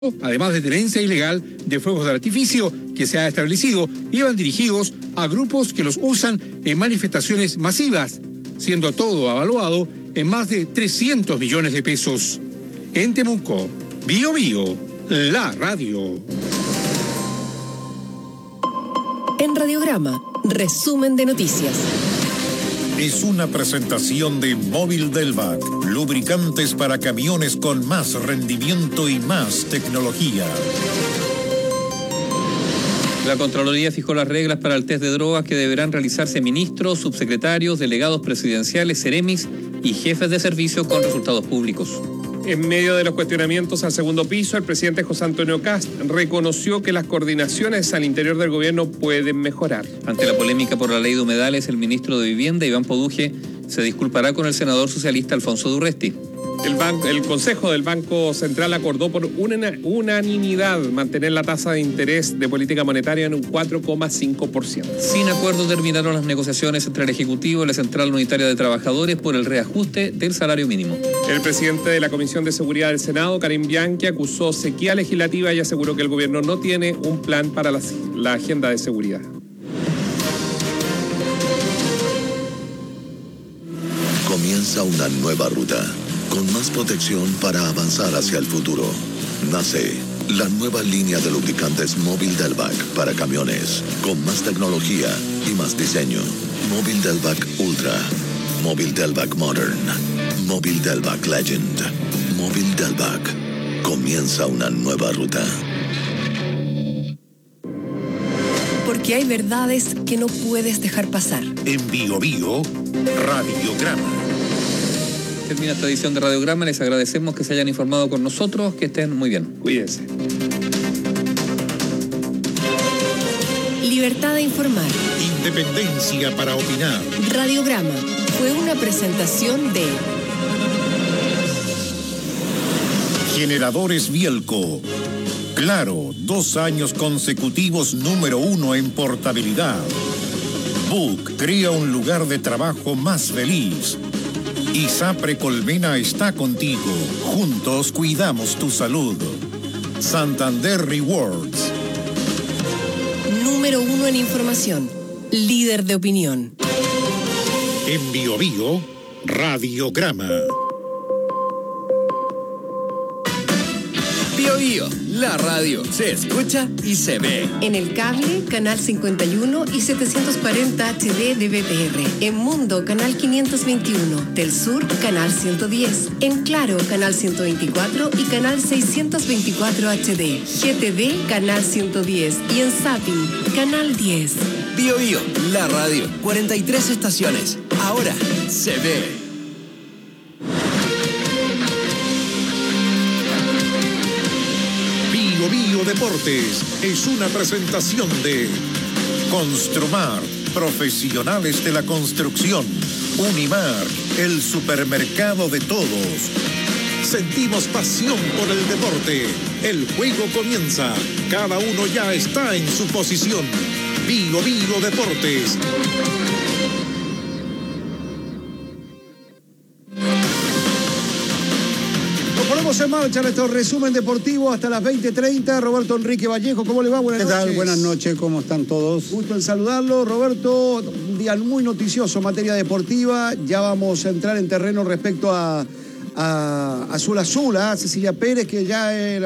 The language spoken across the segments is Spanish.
además de tenencia ilegal de fuegos de artificio que se ha establecido, iban dirigidos a grupos que los usan en manifestaciones masivas, siendo todo avaluado en más de 300 millones de pesos. En Temuco, Bío Bío, la radio. En Radiograma, resumen de noticias. Es una presentación de Móvil Delvac, lubricantes para camiones con más rendimiento y más tecnología. La Contraloría fijó las reglas para el test de drogas que deberán realizarse ministros, subsecretarios, delegados presidenciales, seremis y jefes de servicio con resultados públicos. En medio de los cuestionamientos al segundo piso, el presidente José Antonio Kast reconoció que las coordinaciones al interior del gobierno pueden mejorar. Ante la polémica por la ley de humedales, el ministro de Vivienda, Iván Poduje, se disculpará con el senador socialista Alfonso Durresti. El Consejo del Banco Central acordó por unanimidad mantener la tasa de interés de política monetaria en un 4,5%. Sin acuerdo terminaron las negociaciones entre el Ejecutivo y la Central Unitaria de Trabajadores por el reajuste del salario mínimo. El presidente de la Comisión de Seguridad del Senado, Karim Bianchi, acusó sequía legislativa y aseguró que el gobierno no tiene un plan para la agenda de seguridad. Comienza una nueva ruta, con más protección para avanzar hacia el futuro. Nace la nueva línea de lubricantes Móvil Delvac para camiones, con más tecnología y más diseño. Móvil Delvac Ultra, Móvil Delvac Modern, Móvil Delvac Legend, Móvil Delvac. Comienza una nueva ruta. Porque hay verdades que no puedes dejar pasar. En Bío Bío, Radiograma. Termina esta edición de Radiograma. Les agradecemos que se hayan informado con nosotros. Que estén muy bien. Cuídense. Libertad de informar. Independencia para opinar. Radiograma fue una presentación de Generadores Bielco. Claro, 2 años consecutivos número 1 en portabilidad. Book crea un lugar de trabajo más feliz. ISAPRE Colmena está contigo. Juntos cuidamos tu salud. Santander Rewards. número 1 en información. Líder de opinión. En Bío Bío, Radiograma. Bío Bío, la radio se escucha y se ve. En el cable, canal 51 y 740 HD de BTR. En Mundo, canal 521. Del Sur, canal 110. En Claro, canal 124 y canal 624 HD. GTV, canal 110. Y en Zapping, canal 10. Bío Bío, la radio, 43 estaciones. Ahora se ve. Bío Bío Deportes es una presentación de Construmar, profesionales de la construcción. Unimar, el supermercado de todos. Sentimos pasión por el deporte. El juego comienza. Cada uno ya está en su posición. Bío Bío Deportes. En marcha nuestro resumen deportivo hasta las 20:30. Roberto Enrique Vallejo, ¿cómo le va? Buenas noches. ¿Qué tal? Buenas noches, ¿cómo están todos? Gusto en saludarlo, Roberto. Un día muy noticioso en materia deportiva. Ya vamos a entrar en terreno respecto a Azul Azul, a Cecilia Pérez, que ya era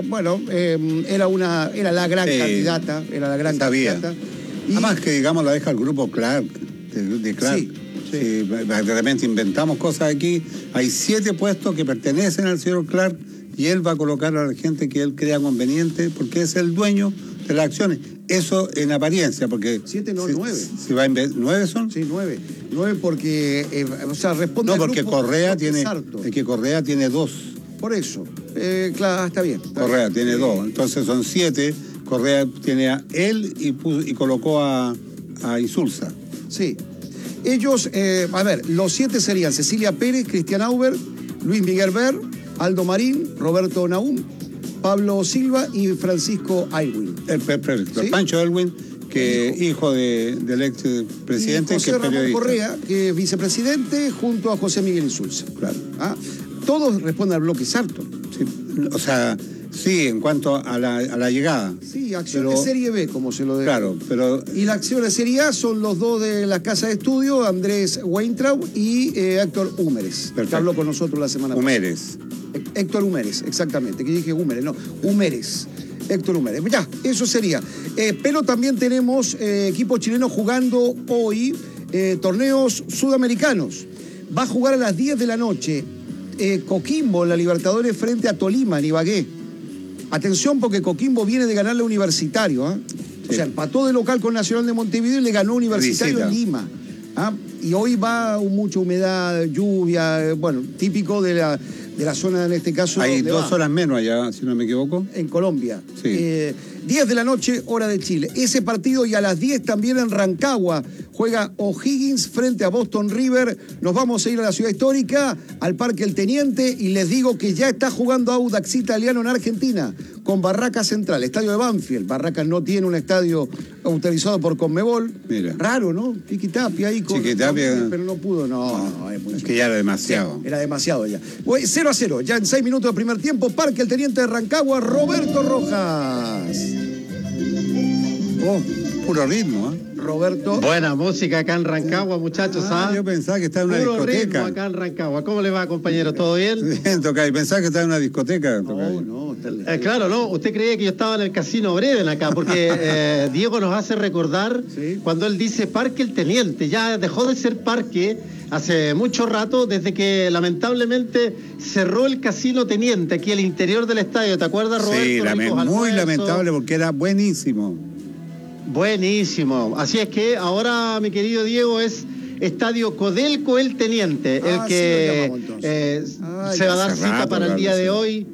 la gran candidata. Era la gran candidata. Y además que, digamos, la deja el grupo Clark, de Clark. Sí. Sí, de repente inventamos cosas aquí. Hay 7 puestos que pertenecen al señor Clark y él va a colocar a la gente que él crea conveniente porque es el dueño de las acciones. Eso en apariencia, porque... 7, no, 9. ¿9 son? Sí, 9. 9 porque, responde no, porque grupo, Correa tiene... Es que Correa tiene 2. Por eso. Claro, está bien. Correa tiene 2. Entonces son 7. Correa tiene a él y colocó a Insulza. Sí. Ellos, los 7 serían Cecilia Pérez, Cristian Auber, Luis Miguel Ver, Aldo Marín, Roberto Naum, Pablo Silva y Francisco Aylwin. ¿Sí? Pancho Aylwin, que hijo del ex presidente, y José que es Ramón periodista. Correa, que es vicepresidente, junto a José Miguel Insulza. Claro. Todos responden al bloque Sarto. Sí. O sea, Sí, en cuanto a la llegada. Sí, acción de Serie B, como se lo deja. Claro, pero... Y la acción de Serie A son los dos de la casa de estudio, Andrés Weintraub y Héctor Húmeres, que habló con nosotros la semana Húmeres. pasada. Héctor Húmeres, exactamente, que dije Húmeres, no, Húmeres. Héctor Húmeres. Ya, eso sería. Pero también tenemos equipos chilenos jugando hoy torneos sudamericanos. Va a jugar a las 10 de la noche Coquimbo en la Libertadores frente a Tolima en Ibagué. Atención porque Coquimbo viene de ganarle a Universitario. O sea, empató de local con Nacional de Montevideo y le ganó Universitario en Lima. Y hoy va mucha humedad, lluvia, bueno, típico de la zona, en este caso. Hay 2 horas menos allá, si no me equivoco. En Colombia. Sí. 10 de la noche, hora de Chile. Ese partido, y a las 10 también en Rancagua juega O'Higgins frente a Boston River. Nos vamos a ir a la ciudad histórica, al Parque El Teniente, y les digo que ya está jugando Audax Italiano en Argentina con Barracas Central, estadio de Banfield. Barracas no tiene un estadio autorizado por Conmebol. Mira. Raro, ¿no? Chiquitapia ahí con... Chiquitapia. Pero no pudo, no es muy es que ya era demasiado. Sí, era demasiado ya. 0-0, ya en 6 minutos de primer tiempo, Parque El Teniente de Rancagua, Roberto Rojas. Oh, puro ritmo, ¿eh? Roberto. Buena música acá en Rancagua, muchachos. Yo pensaba que estaba en una discoteca. Ritmo acá en Rancagua. ¿Cómo le va, compañero? ¿Todo bien? Bien, Tocay. Pensaba que estaba en una discoteca, Tocay. No. Claro, no. Usted creía que yo estaba en el Casino Breven acá, porque Diego nos hace recordar cuando él dice Parque El Teniente. Ya dejó de ser parque hace mucho rato, desde que lamentablemente cerró el Casino Teniente aquí al interior del estadio. ¿Te acuerdas, Roberto? Sí, muy lamentable porque era buenísimo. Buenísimo. Así es que ahora, mi querido Diego, es Estadio Codelco El Teniente, el que se va a dar cita para el día de hoy.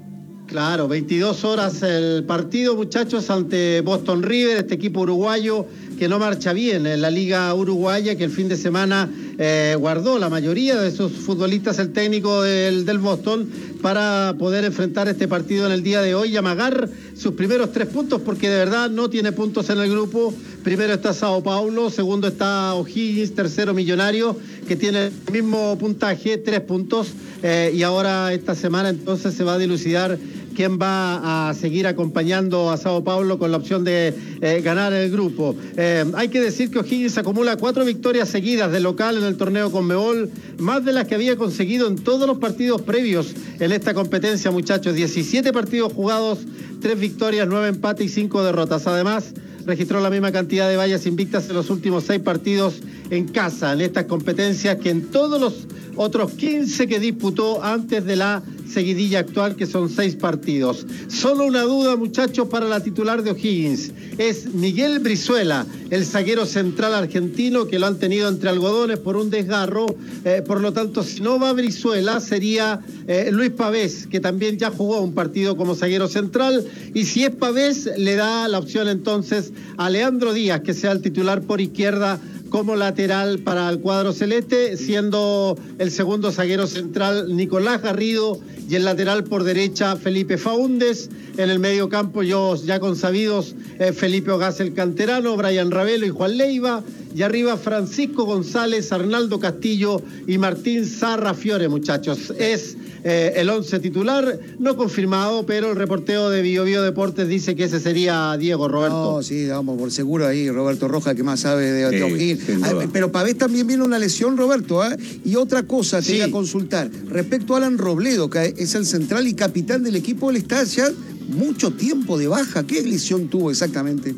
Claro, 22 horas el partido, muchachos, ante Boston River, este equipo uruguayo que no marcha bien en la Liga Uruguaya, que el fin de semana guardó la mayoría de sus futbolistas, el técnico del Boston, para poder enfrentar este partido en el día de hoy y amagar sus primeros 3 puntos, porque de verdad no tiene puntos en el grupo. Primero está Sao Paulo, segundo está O'Higgins, tercero Millonario, que tiene el mismo puntaje, 3 puntos, y ahora esta semana entonces se va a dilucidar quién va a seguir acompañando a Sao Paulo con la opción de ganar el grupo. Hay que decir que O'Higgins acumula 4 victorias seguidas de local en el torneo Conmebol, más de las que había conseguido en todos los partidos previos en esta competencia, muchachos. 17 partidos jugados, 3 victorias, 9 empates y 5 derrotas. Además, registró la misma cantidad de vallas invictas en los últimos 6 partidos en casa en estas competencias que en todos los otros 15 que disputó antes de la seguidilla actual, que son 6 partidos. Solo una duda, muchachos, para la titular de O'Higgins. Es Miguel Brizuela, el zaguero central argentino, que lo han tenido entre algodones por un desgarro. Por lo tanto, si no va Brizuela, sería Luis Pavés, que también ya jugó un partido como zaguero central. Y si es Pavés, le da la opción entonces a Leandro Díaz, que sea el titular por izquierda como lateral para el cuadro celeste, siendo el segundo zaguero central Nicolás Garrido y el lateral por derecha Felipe Faúndez. En el medio campo ya consabidos Felipe Ogaz el canterano, Brian Ravelo y Juan Leiva, y arriba Francisco González, Arnaldo Castillo y Martín Sarra Fiore, muchachos. Es el 11 titular, no confirmado, pero el reporteo de Bio Deportes dice que ese sería Diego, Roberto. No, sí, vamos por seguro ahí, Roberto Rojas, que más sabe de O'Higgins. Pero Pavés también viene una lesión, Roberto, y otra cosa te voy a consultar, respecto a Alan Robledo, que es el central y capitán del equipo, él está ya mucho tiempo de baja. ¿Qué lesión tuvo exactamente?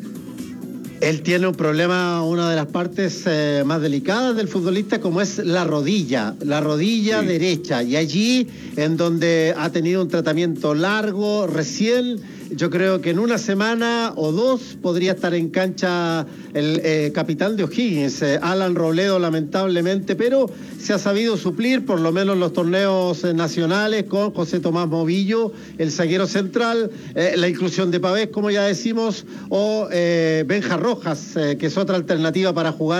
Él tiene un problema, una de las partes más delicadas del futbolista, como es la rodilla derecha, y allí en donde ha tenido un tratamiento largo, recién. Yo creo que en una semana o 2 podría estar en cancha el capitán de O'Higgins, Alan Robledo, lamentablemente, pero se ha sabido suplir por lo menos los torneos nacionales con José Tomás Movillo, el zaguero central, la inclusión de Pavés, como ya decimos, o Benja Rojas, que es otra alternativa para jugar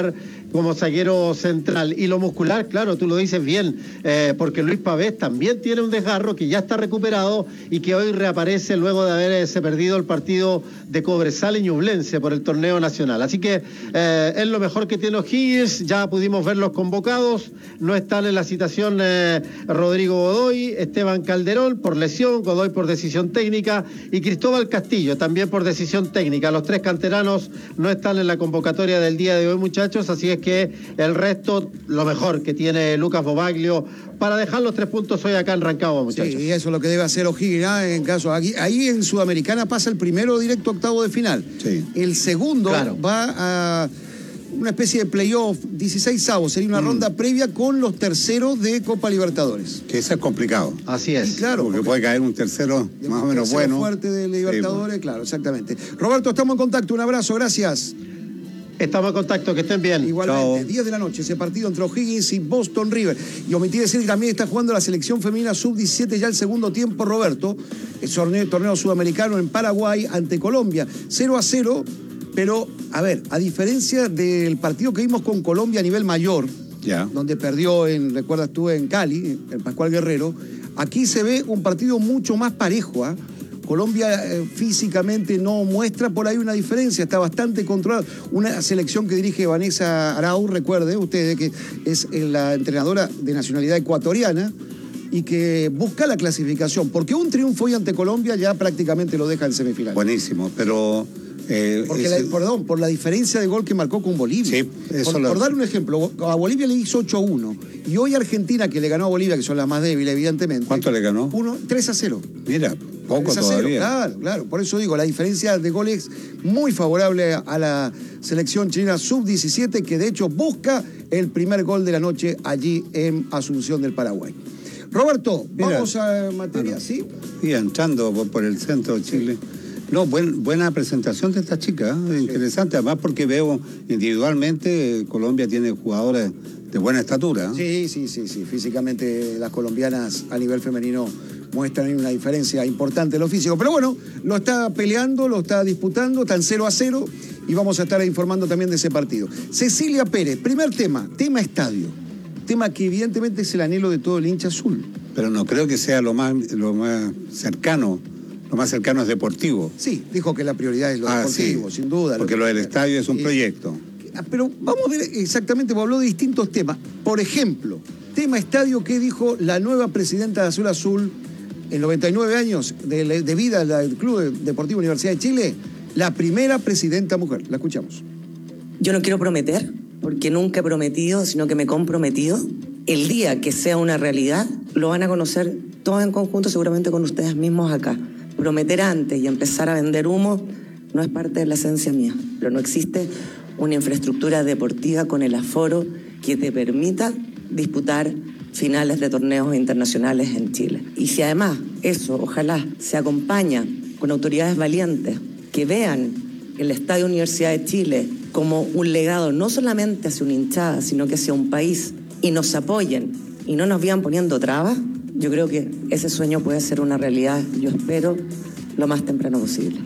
como zaguero central. Y lo muscular, claro, tú lo dices bien, porque Luis Pavés también tiene un desgarro que ya está recuperado y que hoy reaparece luego de haberse perdido el partido de Cobresal y Ñublense por el torneo nacional. Así que es lo mejor que tiene O'Higgins. Ya pudimos ver los convocados, no están en la citación Rodrigo Godoy, Esteban Calderón por lesión, Godoy por decisión técnica y Cristóbal Castillo también por decisión técnica. Los 3 canteranos no están en la convocatoria del día de hoy, muchachos, así es que el resto, lo mejor que tiene Lucas Bobaglio para dejar los 3 puntos hoy acá en Rancagua, muchachos. Sí, y eso es lo que debe hacer O'Higgins, en caso ahí en Sudamericana pasa el primero directo a octavo de final. Sí. El segundo va a una especie de playoff, 16avos, sería una ronda previa con los terceros de Copa Libertadores. Que eso es complicado. Así es. Y claro, porque puede caer un tercero más o menos bueno. Fuerte de Libertadores, claro, exactamente. Roberto, estamos en contacto, un abrazo, gracias. Estamos en contacto, que estén bien. Igualmente, Chao. 10 de la noche, ese partido entre O'Higgins y Boston River. Y omití decir que también está jugando la selección femenina sub-17 ya el segundo tiempo, Roberto. El torneo sudamericano en Paraguay ante Colombia. 0-0, pero, a ver, a diferencia del partido que vimos con Colombia a nivel mayor, donde perdió, recuerdas tú, en Cali, el Pascual Guerrero, aquí se ve un partido mucho más parejo, ¿ah? Colombia físicamente no muestra por ahí una diferencia, está bastante controlada. Una selección que dirige Vanessa Arau, recuerde ustedes que es la entrenadora de nacionalidad ecuatoriana y que busca la clasificación, porque un triunfo hoy ante Colombia ya prácticamente lo deja en semifinal. Buenísimo, pero... por la diferencia de gol que marcó con Bolivia. Sí, eso por dar un ejemplo, a Bolivia le hizo 8-1 y hoy Argentina, que le ganó a Bolivia, que son las más débiles evidentemente. ¿Cuánto le ganó? 3-0. Mira, poco 3-0, todavía. Claro, por eso digo, la diferencia de goles muy favorable a la selección chilena sub-17, que de hecho busca el primer gol de la noche allí en Asunción del Paraguay. Roberto, vamos a materia, ¿sí? Y entrando por el centro de Chile. No, buena presentación de esta chica, interesante, además porque veo individualmente Colombia tiene jugadoras de buena estatura. Sí, físicamente las colombianas a nivel femenino muestran una diferencia importante en lo físico, pero bueno, lo está peleando, lo está disputando, están 0-0 y vamos a estar informando también de ese partido. Cecilia Pérez, primer tema estadio, tema que evidentemente es el anhelo de todo el hincha azul. Pero no creo que sea lo más cercano. Lo más cercano es deportivo. Sí, dijo que la prioridad es lo deportivo, sin duda. Porque lo del estadio es un proyecto. Pero vamos a ver exactamente, porque habló de distintos temas. Por ejemplo, tema estadio, ¿qué dijo la nueva presidenta de Azul Azul en 99 años de vida del Club Deportivo Universidad de Chile? La primera presidenta mujer. La escuchamos. Yo no quiero prometer, porque nunca he prometido, sino que me he comprometido. El día que sea una realidad, lo van a conocer todos en conjunto, seguramente con ustedes mismos acá. Prometer antes y empezar a vender humo no es parte de la esencia mía, pero no existe una infraestructura deportiva con el aforo que te permita disputar finales de torneos internacionales en Chile. Y si además eso, ojalá, se acompaña con autoridades valientes que vean el Estadio Universidad de Chile como un legado no solamente hacia una hinchada, sino que hacia un país, y nos apoyen y no nos vayan poniendo trabas, yo creo que ese sueño puede ser una realidad, yo espero, lo más temprano posible.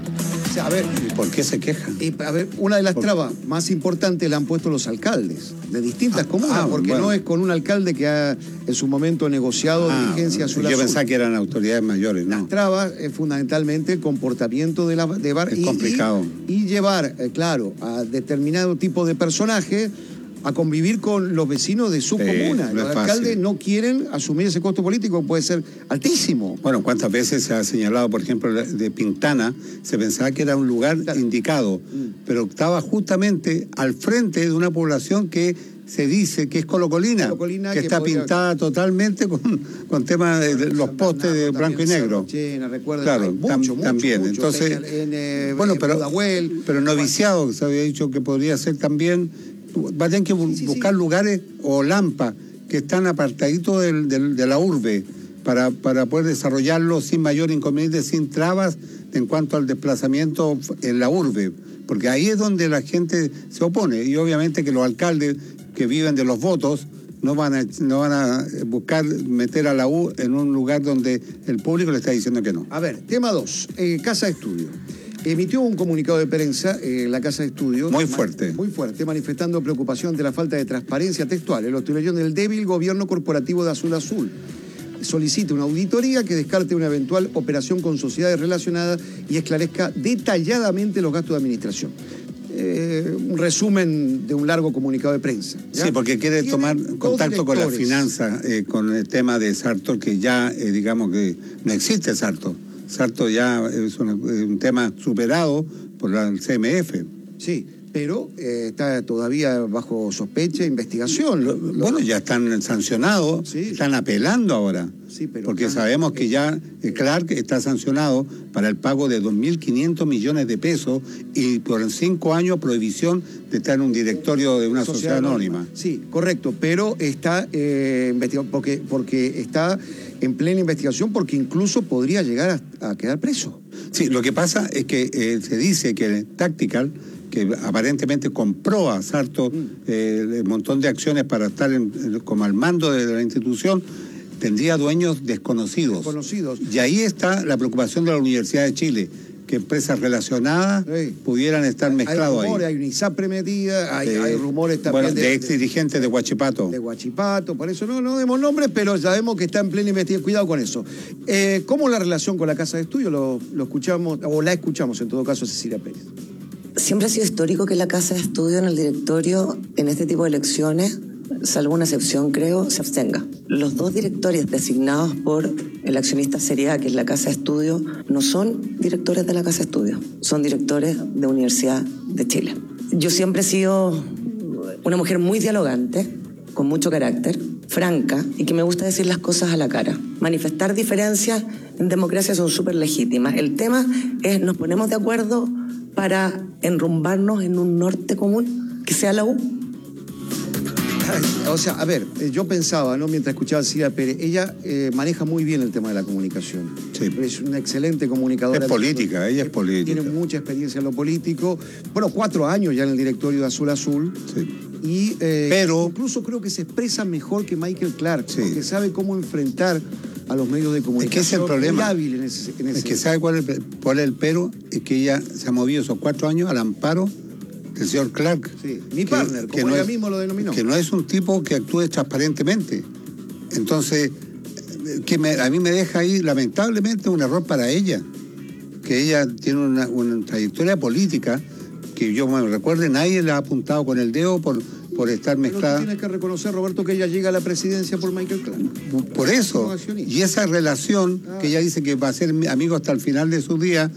O sea, a ver, ¿y por qué se quejan? A ver, una de las trabas más importantes la han puesto los alcaldes de distintas comunas, porque no es con un alcalde que ha en su momento negociado dirigencia azul. Yo pensaba que eran autoridades mayores, ¿no? Las trabas es fundamentalmente el comportamiento de bar. Es complicado. Y llevar, claro, a determinado tipo de personaje a convivir con los vecinos de su comuna. Los alcaldes no quieren asumir ese costo político, puede ser altísimo. Bueno, ¿cuántas veces se ha señalado, por ejemplo, de Pintana? Se pensaba que era un lugar indicado, pero estaba justamente al frente de una población que se dice que es colocolina que está pintada totalmente con temas de los postes de blanco y negro. Claro, también. Entonces, bueno, pero noviciado, se había dicho que podría ser también. Va a tener que buscar lugares o lampas que están apartaditos de la urbe para poder desarrollarlo sin mayor inconveniente, sin trabas en cuanto al desplazamiento en la urbe, porque ahí es donde la gente se opone, y obviamente que los alcaldes que viven de los votos no van a buscar meter a la U en un lugar donde el público le está diciendo que no. A ver, tema 2, casa de estudio. emitió un comunicado de prensa en la Casa de Estudios. Muy fuerte. Muy fuerte, manifestando preocupación de la falta de transparencia textual. Lo estoy leyendo, del débil gobierno corporativo de Azul Azul. Solicita una auditoría que descarte una eventual operación con sociedades relacionadas y esclarezca detalladamente los gastos de administración. Un resumen de un largo comunicado de prensa, ¿ya? Sí, porque quiere tomar contacto con las finanzas, con el tema de Sartor, que ya, digamos que no existe Sartor. Sartor ya es un tema superado por la CMF. Sí, pero está todavía bajo sospecha e investigación. Bueno, ya están sancionados, sí. Están apelando ahora. Sí, pero porque sabemos que ya Clark está sancionado para el pago de 2.500 millones de pesos y por 5 años prohibición de estar en un directorio de una sociedad anónima. Sí, correcto, pero está investigado porque está en plena investigación, porque incluso podría llegar a quedar preso. Sí, lo que pasa es que se dice que Tactical, que aparentemente compró a Sartor un montón de acciones para estar como al mando de la institución, tendría dueños desconocidos. Y ahí está la preocupación de la Universidad de Chile, que empresas relacionadas pudieran estar mezclados ahí. Hay una ISAPRE metida, hay rumores también bueno, de ex dirigentes de Huachipato. De Huachipato, por eso no demos nombres, pero sabemos que está en plena investigación. Cuidado con eso. ¿Cómo la relación con la Casa de Estudio? Lo escuchamos, o la escuchamos en todo caso, Cecilia Pérez. Siempre ha sido histórico que la Casa de Estudio en el directorio, en este tipo de elecciones, salvo una excepción creo, se abstenga. Los 2 directores designados por el accionista Seriedad, que es la Casa de Estudio, no son directores de la Casa de Estudio, son directores de Universidad de Chile. Yo siempre he sido una mujer muy dialogante, con mucho carácter, franca, y que me gusta decir las cosas a la cara. Manifestar diferencias en democracia son súper legítimas. El tema es, nos ponemos de acuerdo para enrumbarnos en un norte común, que sea la U. O sea, a ver, yo pensaba, ¿no? Mientras escuchaba a Cecilia Pérez, ella maneja muy bien el tema de la comunicación. Sí. Es una excelente comunicadora. Es política, ella es política. Tiene mucha experiencia en lo político. Bueno, 4 años ya en el directorio de Azul Azul. Sí. Y pero incluso creo que se expresa mejor que Michael Clark, sí. Porque sabe cómo enfrentar a los medios de comunicación. Es que es el problema. Muy hábil en ese es que sabe cuál es el pero, es que ella se ha movido esos 4 años al amparo del señor Clark. Sí, mi partner, como ella mismo lo denominó. Que no es un tipo que actúe transparentemente. Entonces, a mí me deja ahí, lamentablemente, un error para ella. Que ella tiene una trayectoria política que yo me recuerde, nadie le ha apuntado con el dedo por estar mezclada. Pero tienes que reconocer, Roberto, que ella llega a la presidencia por Michael Clark. Por eso. Y esa relación que ella dice que va a ser amigo hasta el final de sus días,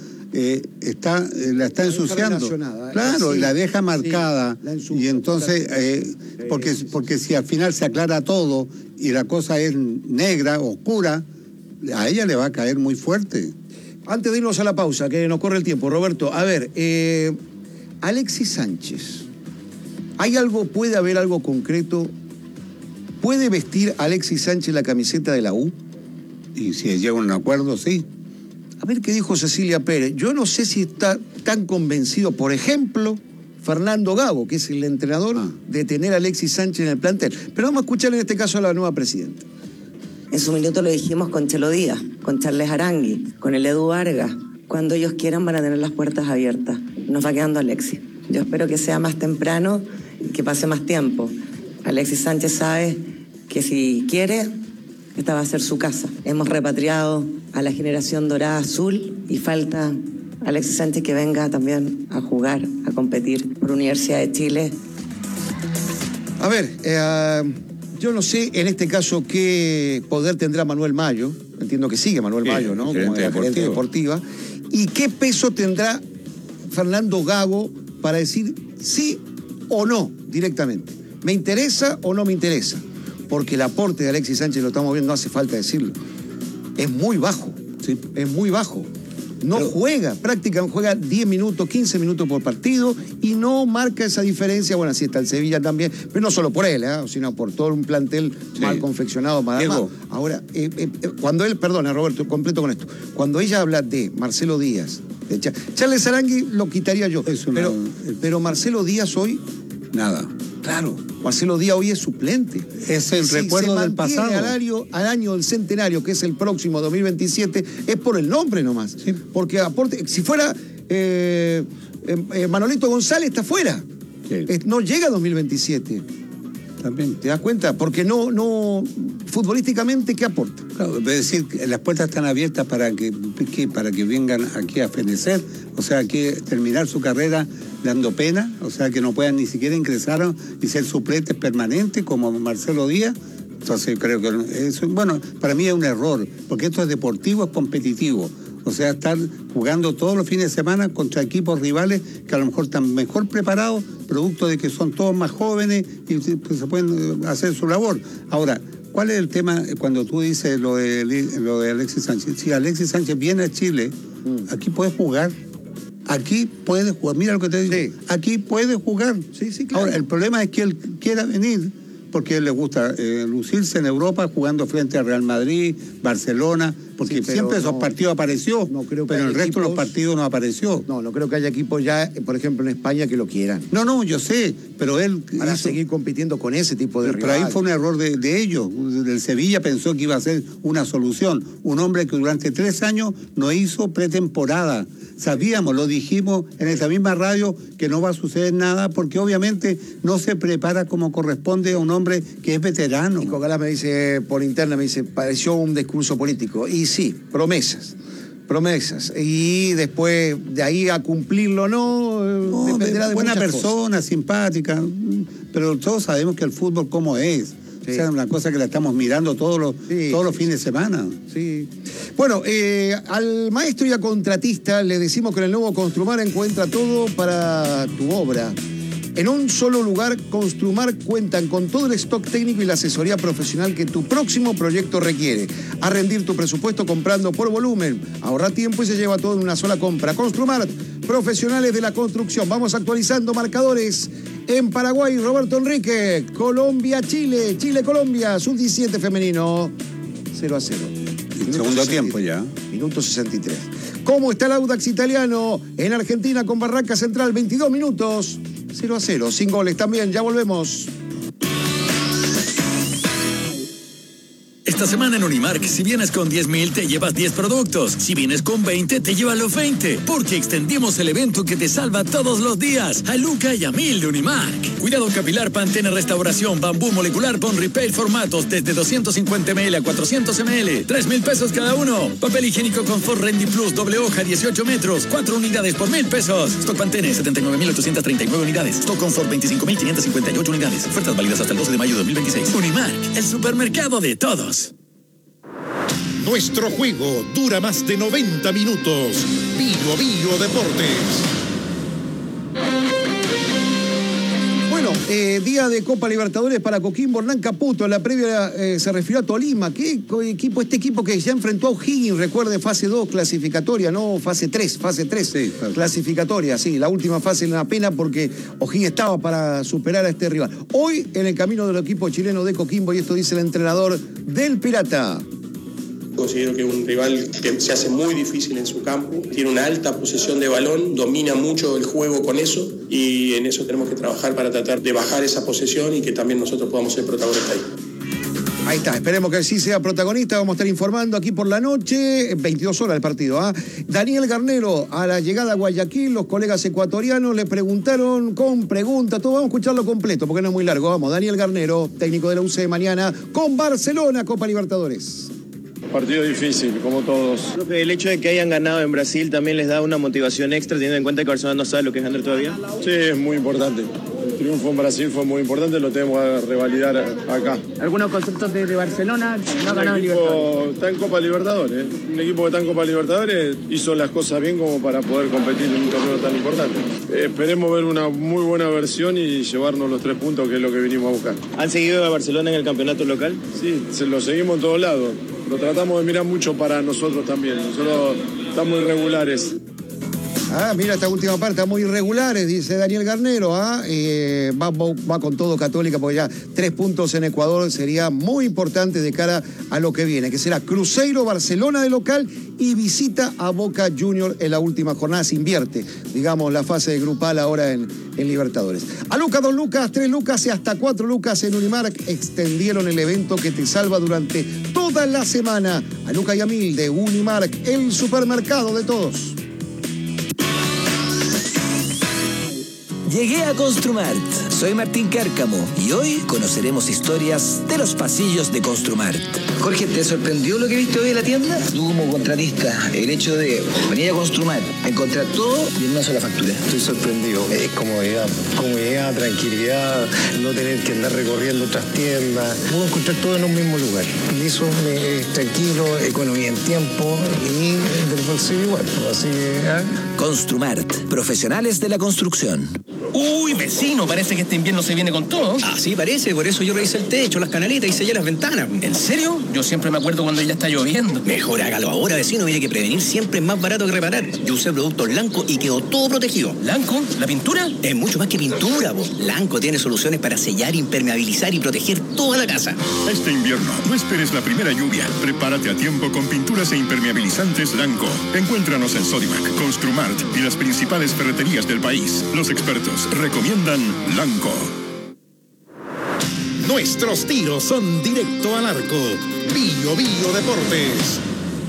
la está ensuciando. Claro, y la deja marcada. Sí, la ensucia, y entonces, porque si al final se aclara todo y la cosa es negra, oscura, a ella le va a caer muy fuerte. Antes de irnos a la pausa, que nos corre el tiempo, Roberto, a ver, Alexis Sánchez, ¿puede haber algo concreto? ¿Puede vestir Alexis Sánchez la camiseta de la U? Y si llega a un acuerdo, sí. A ver qué dijo Cecilia Pérez. Yo no sé si está tan convencido, por ejemplo, Fernando Gago, que es el entrenador, de tener a Alexis Sánchez en el plantel. Pero vamos a escuchar en este caso a la nueva presidenta. En su minuto lo dijimos con Chelo Díaz, con Charles Arangui, con el Edu Vargas. Cuando ellos quieran van a tener las puertas abiertas. Nos va quedando Alexis. Yo espero que sea más temprano y que pase más tiempo. Alexis Sánchez sabe que si quiere, esta va a ser su casa. Hemos repatriado a la generación dorada azul y falta Alexis Sánchez que venga también a jugar, a competir por Universidad de Chile. A ver, yo no sé en este caso qué poder tendrá Manuel Mayo. Entiendo que sigue Manuel Mayo, ¿no? Como la gerente deportiva. ¿Y qué peso tendrá Fernando Gago para decir sí o no directamente? ¿Me interesa o no me interesa? Porque el aporte de Alexis Sánchez, lo estamos viendo, no hace falta decirlo, es muy bajo, ¿sí? Es muy bajo. Prácticamente juega 10 minutos, 15 minutos por partido y no marca esa diferencia. Bueno, así está el Sevilla también, pero no solo por él, sino por todo un plantel mal confeccionado. Ahora, cuando él, perdona Roberto, completo con esto, cuando ella habla de Marcelo Díaz, de Charles Arangui lo quitaría yo, pero Marcelo Díaz hoy... Nada. Claro, Marcelo Díaz hoy es suplente. Es el recuerdo del pasado. Al año del centenario, que es el próximo 2027, es por el nombre nomás. Sí. Porque aporte, si fuera Manolito González está fuera. Sí. No llega a 2027. También. ¿Te das cuenta? Porque no futbolísticamente, ¿qué aporta? Claro, es decir, las puertas están abiertas para que vengan aquí a fenecer, o sea, que terminar su carrera dando pena, o sea, que no puedan ni siquiera ingresar y ser suplentes permanentes como Marcelo Díaz. Entonces creo que eso, bueno, para mí es un error, porque esto es deportivo, es competitivo. O sea, estar jugando todos los fines de semana contra equipos rivales que a lo mejor están mejor preparados, producto de que son todos más jóvenes y pues, se pueden hacer su labor. Ahora, ¿cuál es el tema cuando tú dices lo de Alexis Sánchez? Si Alexis Sánchez viene a Chile, aquí puede jugar. Aquí puede jugar. Mira lo que te digo. Sí. Aquí puede jugar. Sí, claro. Ahora, el problema es que él quiera venir porque a él le gusta lucirse en Europa jugando frente a Real Madrid, Barcelona, porque siempre esos partidos apareció, pero el resto de los partidos no apareció. No creo que haya equipos ya, por ejemplo, en España que lo quieran. No, yo sé, pero él... Para seguir compitiendo con ese tipo de rivales. Pero ahí fue un error de ellos. El Sevilla pensó que iba a ser una solución. Un hombre que durante 3 años no hizo pretemporada. Sabíamos, lo dijimos en esa misma radio, que no va a suceder nada, porque obviamente no se prepara como corresponde a un hombre que es veterano. Nico Galá me dice, por interna, pareció un discurso político. Y sí, promesas. Y después de ahí a cumplirlo dependerá de buena muchas persona, cosas. simpática, pero todos sabemos que el fútbol cómo es. Sí. O sea, es una cosa que la estamos mirando todos los fines de semana. Sí. Bueno, al maestro y a contratista le decimos que en el nuevo Construmar encuentra todo para tu obra. En un solo lugar, Construmar cuentan con todo el stock técnico y la asesoría profesional que tu próximo proyecto requiere. A rendir tu presupuesto comprando por volumen. Ahorra tiempo y se lleva todo en una sola compra. Construmar, profesionales de la construcción. Vamos actualizando marcadores. En Paraguay, Roberto Enrique. Colombia-Chile. Chile-Colombia. Sub-17 femenino. 0-0. Segundo tiempo ya. Minuto 63. ¿Cómo está el Audax italiano en Argentina con Barraca Central? 22 minutos. 0-0. Sin goles también. Ya volvemos. Esta semana en Unimark, si vienes con 10,000, te llevas 10 productos. Si vienes con 20, te llevas los 20. Porque extendimos el evento que te salva todos los días. A Luca y a 1000 de Unimark. Cuidado capilar, Pantene Restauración, Bambú Molecular, Bon Repair formatos desde 250 ml a 400 ml. 3,000 pesos cada uno. Papel higiénico Confort Rendy Plus, doble hoja, 18 metros. 4 unidades por 1,000 pesos. Stock Pantene, 79,839 unidades. Stock Confort, 25,558 unidades. Ofertas válidas hasta el 12 de mayo de 2026. Unimark, el supermercado de todos. Nuestro juego dura más de 90 minutos. Bio Deportes. Bueno, día de Copa Libertadores para Coquimbo. Hernán Caputo en la previa se refirió a Tolima. ¿Qué equipo? Este equipo que ya enfrentó a O'Higgins, recuerde, fase 2 clasificatoria, no fase 3 sí, clasificatoria, sí, la última fase es una pena porque O'Higgins estaba para superar a este rival. Hoy en el camino del equipo chileno de Coquimbo, y esto dice el entrenador del Pirata. Considero que es un rival que se hace muy difícil en su campo, tiene una alta posesión de balón, domina mucho el juego con eso y en eso tenemos que trabajar para tratar de bajar esa posesión y que también nosotros podamos ser protagonistas ahí. Ahí está, esperemos que sí sea protagonista, vamos a estar informando aquí por la noche, 22 horas el partido. Daniel Garnero, a la llegada a Guayaquil, los colegas ecuatorianos le preguntaron con preguntas, todo, vamos a escucharlo completo porque no es muy largo, vamos, Daniel Garnero, técnico de la UC mañana, con Barcelona, Copa Libertadores. Partido difícil, como todos. Creo que el hecho de que hayan ganado en Brasil también les da una motivación extra, teniendo en cuenta que Barcelona no sabe lo que es ganar todavía. Sí, es muy importante. El triunfo en Brasil fue muy importante, lo tenemos que revalidar acá. ¿Algunos conceptos de Barcelona? No ha ganado en Libertadores. Está en Copa Libertadores. Un equipo que está en Copa Libertadores hizo las cosas bien como para poder competir en un torneo tan importante. Esperemos ver una muy buena versión y llevarnos los 3 puntos, que es lo que vinimos a buscar. ¿Han seguido a Barcelona en el campeonato local? Sí, lo seguimos en todos lados. Lo tratamos de mirar mucho para nosotros también. Nosotros estamos irregulares. Mira esta última parte, está muy irregulares, dice Daniel Garnero. Va con todo Católica, porque ya 3 puntos en Ecuador sería muy importante de cara a lo que viene, que será Cruzeiro, Barcelona de local y visita a Boca Juniors en la última jornada. Se invierte, digamos, la fase grupal ahora en Libertadores. A Lucas, 2 lucas, 3 lucas y hasta 4 lucas en Unimark extendieron el evento que te salva durante toda la semana. A Lucas y a 1000 de Unimark, el supermercado de todos. Llegué a Construmart. Soy Martín Cárcamo y hoy conoceremos historias de los pasillos de Construmart. Jorge, ¿te sorprendió lo que viste hoy en la tienda? Tú como contratista, el hecho de venir a Construmart, encontrar todo y en una sola factura. Estoy sorprendido. Es comodidad, tranquilidad, no tener que andar recorriendo otras tiendas. Puedo encontrar todo en un mismo lugar. Y eso es tranquilo, economía en tiempo y del bolsillo igual. Así que, Construmart, profesionales de la construcción. Uy, vecino, parece que este invierno se viene con todo. Ah, sí, parece, por eso yo revisé el techo, las canaletas y sellé las ventanas. ¿En serio? Yo siempre me acuerdo cuando ya está lloviendo. Mejor hágalo ahora, vecino, mire que prevenir siempre es más barato que reparar. Yo usé productos Lanco y quedó todo protegido. ¿Lanco? ¿La pintura? Es mucho más que pintura, po. Lanco tiene soluciones para sellar, impermeabilizar y proteger toda la casa. Este invierno, no esperes la primera lluvia. Prepárate a tiempo con pinturas e impermeabilizantes Lanco. Encuéntranos en Sodimac, Construmart y las principales ferreterías del país. Los expertos recomiendan Lanco. Nuestros tiros son directo al arco. Bio Deportes.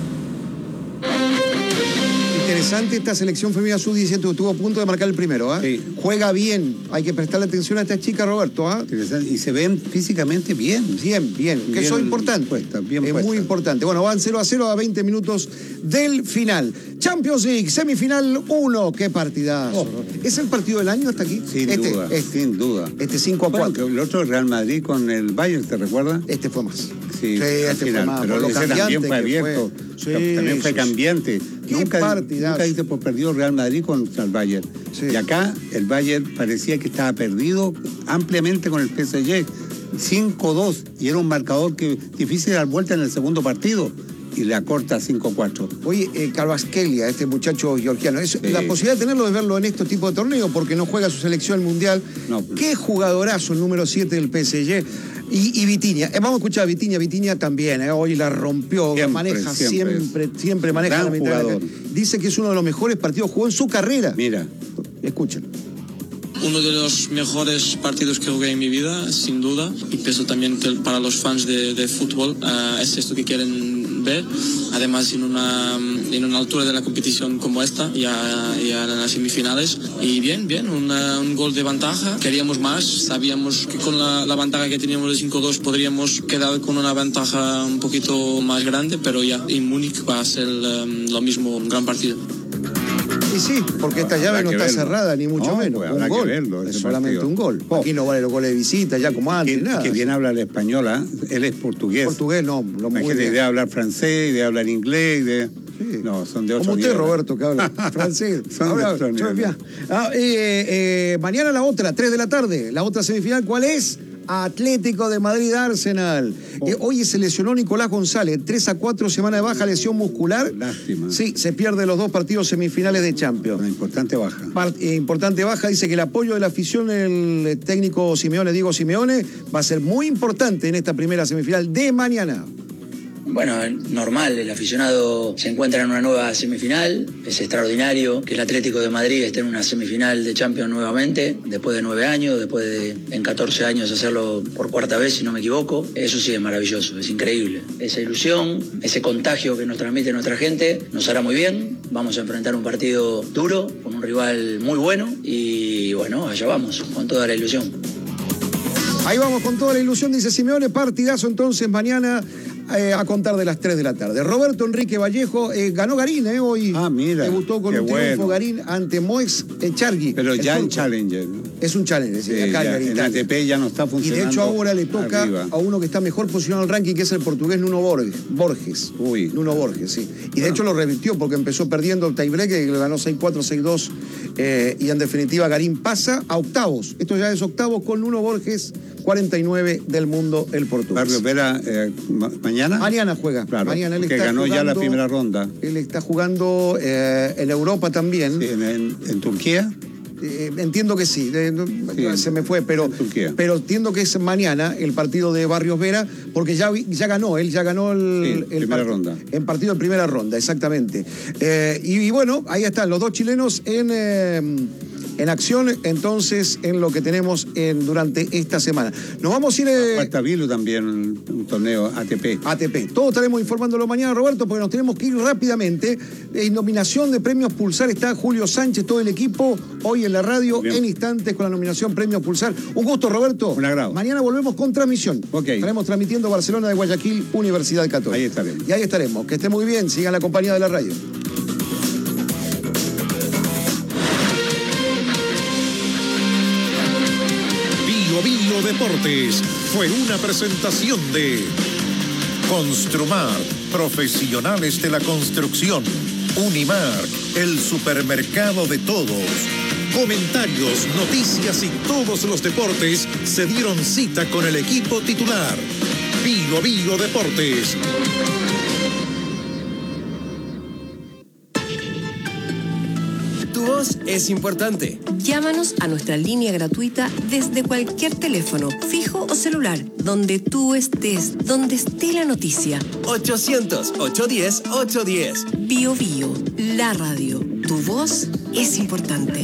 Interesante esta selección femenina sub-17, estuvo a punto de marcar el primero, ¿eh? Sí. Juega bien, hay que prestarle atención a esta chica, Roberto, ¿ah? Y se ven físicamente bien. Bien, que eso es importante. Es muy importante. Bueno, van 0-0 a 20 minutos del final. Champions League, semifinal 1, qué partidazo. ¿Es el partido del año hasta aquí? Sin duda. Este 5-4. Bueno, el otro Real Madrid con el Bayern, ¿te recuerdas? Este fue más. Sí, este fue más. Pero ese también fue abierto. También fue cambiante. Nunca dice por perdido Real Madrid contra el Bayern. Sí. Y acá el Bayern parecía que estaba perdido ampliamente con el PSG. 5-2. Y era un marcador que difícil de dar vuelta en el segundo partido. Y le acorta 5-4. Oye, Kvaratskhelia, este muchacho georgiano, la posibilidad de tenerlo es verlo en este tipo de torneos porque no juega su selección mundial. No, qué jugadorazo el número 7 del PSG. Y Vitinha, vamos a escuchar a Vitinha. Vitinha también, hoy la rompió, siempre maneja la mitad. Dice que es uno de los mejores partidos que jugó en su carrera. Mira, escuchen. Uno de los mejores partidos que jugué en mi vida, sin duda, y pienso también que para los fans de fútbol es esto que quieren ver, además en una altura de la competición como esta, ya en las semifinales, y bien, un gol de ventaja, queríamos más, sabíamos que con la ventaja que teníamos de 5-2 podríamos quedar con una ventaja un poquito más grande, pero ya en Múnich va a ser lo mismo, un gran partido. Y sí, porque esta llave no está cerrada, ni mucho menos. Un gol, verlo, es solamente un gol. Aquí no vale los goles de visita, ya como antes, nada. Que bien habla el español, él es portugués. Portugués, no. Imagínate, de hablar francés, de hablar inglés, sí. No, son de otro como usted, Roberto, que habla francés. Mañana la otra, 3 de la tarde, la otra semifinal, ¿cuál es? Atlético de Madrid, Arsenal. Hoy se lesionó Nicolás González, 3-4 semanas de baja, lesión muscular. Lástima. Sí, se pierde los 2 partidos semifinales de Champions. Una importante baja. Importante baja, dice que el apoyo de la afición del técnico Diego Simeone, va a ser muy importante en esta primera semifinal de mañana. Bueno, normal, el aficionado se encuentra en una nueva semifinal, es extraordinario que el Atlético de Madrid esté en una semifinal de Champions nuevamente, después de 9 años, después de en 14 años hacerlo por 4ª vez, si no me equivoco. Eso sí es maravilloso, es increíble. Esa ilusión, ese contagio que nos transmite nuestra gente, nos hará muy bien. Vamos a enfrentar un partido duro, con un rival muy bueno y bueno, allá vamos, con toda la ilusión. Ahí vamos con toda la ilusión, dice Simeone, partidazo entonces mañana. A contar de las 3 de la tarde. Roberto Enrique Vallejo ganó Garín hoy. Mira. Debutó con un triunfo Garín ante Moex Chargui. Pero ya en Challenger. Es un Challenger, sí, acá en ATP ya no está funcionando. Y de hecho ahora le toca a uno que está mejor posicionado en el ranking, que es el portugués Nuno Borges. Nuno Borges, sí. Y de hecho lo revirtió porque empezó perdiendo el tiebreak, que le ganó 6-4, 6-2. Y en definitiva Garín pasa a octavos. Esto ya es octavos con Nuno Borges, 49 del mundo el portugués. Barrios Vera, mañana. Mañana juega. Claro, mañana él que está ganó jugando, ya la primera ronda. Él está jugando en Europa también. Sí, en Turquía. Entiendo que sí, se me fue, pero entiendo que es mañana el partido de Barrios Vera, porque ya ganó el primera ronda. En partido de primera ronda, exactamente. Y bueno, ahí están los 2 chilenos en en acción entonces en lo que tenemos durante esta semana. Nos vamos a ir... Falta Vilo también, un torneo ATP. Todos estaremos informándolo mañana, Roberto, porque nos tenemos que ir rápidamente. En nominación de premios Pulsar está Julio Sánchez, todo el equipo, hoy en la radio, en instantes con la nominación Premios Pulsar. Un gusto, Roberto. Un agrado. Mañana volvemos con transmisión. Okay. Estaremos transmitiendo Barcelona de Guayaquil, Universidad Católica. Ahí estaremos. Y ahí estaremos. Que esté muy bien, sigan la compañía de la radio. Bio Deportes fue una presentación de Construmar, profesionales de la construcción. Unimar, el supermercado de todos. Comentarios, noticias y todos los deportes se dieron cita con el equipo titular. Bio Deportes. Tu voz es importante. Llámanos a nuestra línea gratuita desde cualquier teléfono, fijo o celular, donde tú estés, donde esté la noticia. 800-810-810. Bio, la radio. Tu voz es importante.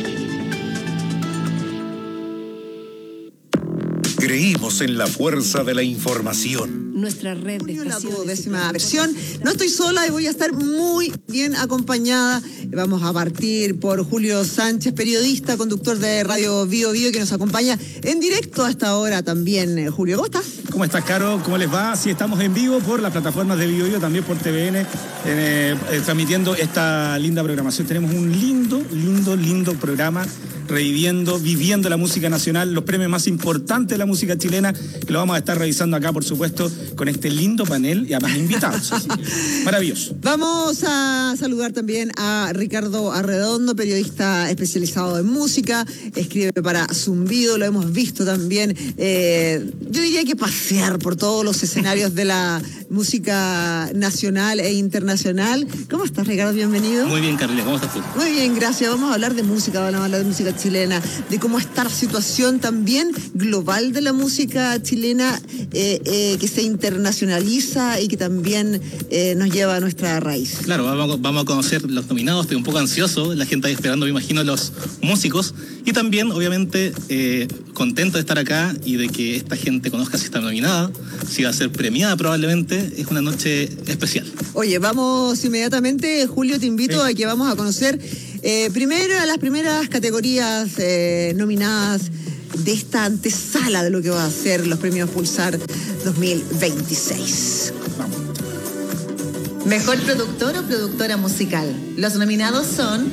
Creímos en la fuerza de la información. Nuestra red de estaciones. La 12ª versión. No estoy sola y voy a estar muy bien acompañada. Vamos a partir por Julio Sánchez, periodista, conductor de Radio Bio, que nos acompaña en directo hasta ahora también. Julio, ¿cómo estás? ¿Cómo estás, Caro? ¿Cómo les va? Sí, estamos en vivo por las plataformas de Bio, también por TVN, transmitiendo esta linda programación. Tenemos un lindo programa viviendo la música nacional, los premios más importantes de la música chilena, que lo vamos a estar revisando acá, por supuesto, con este lindo panel y además invitados. Maravilloso. Vamos a saludar también a Ricardo Arredondo, periodista especializado en música, escribe para Zumbido, lo hemos visto también. Yo diría que pasear por todos los escenarios de la música nacional e internacional. ¿Cómo estás, Ricardo? Bienvenido. Muy bien, Carolina, ¿cómo estás tú? Muy bien, gracias. Vamos a hablar de música, vamos a hablar de música chilena, de cómo está la situación también global de la música chilena, que se internacionaliza y que también nos lleva a nuestra raíz. Claro, vamos a conocer los nominados. Estoy un poco ansioso, la gente ahí esperando, me imagino, los músicos, y también, obviamente, contento de estar acá y de que esta gente conozca si está nominada, si va a ser premiada probablemente. Es una noche especial. Oye, vamos inmediatamente, Julio, te invito a que vamos a conocer primero las primeras categorías nominadas de esta antesala de lo que va a ser los premios Pulsar 2026. Vamos. Mejor productor o productora musical. Los nominados son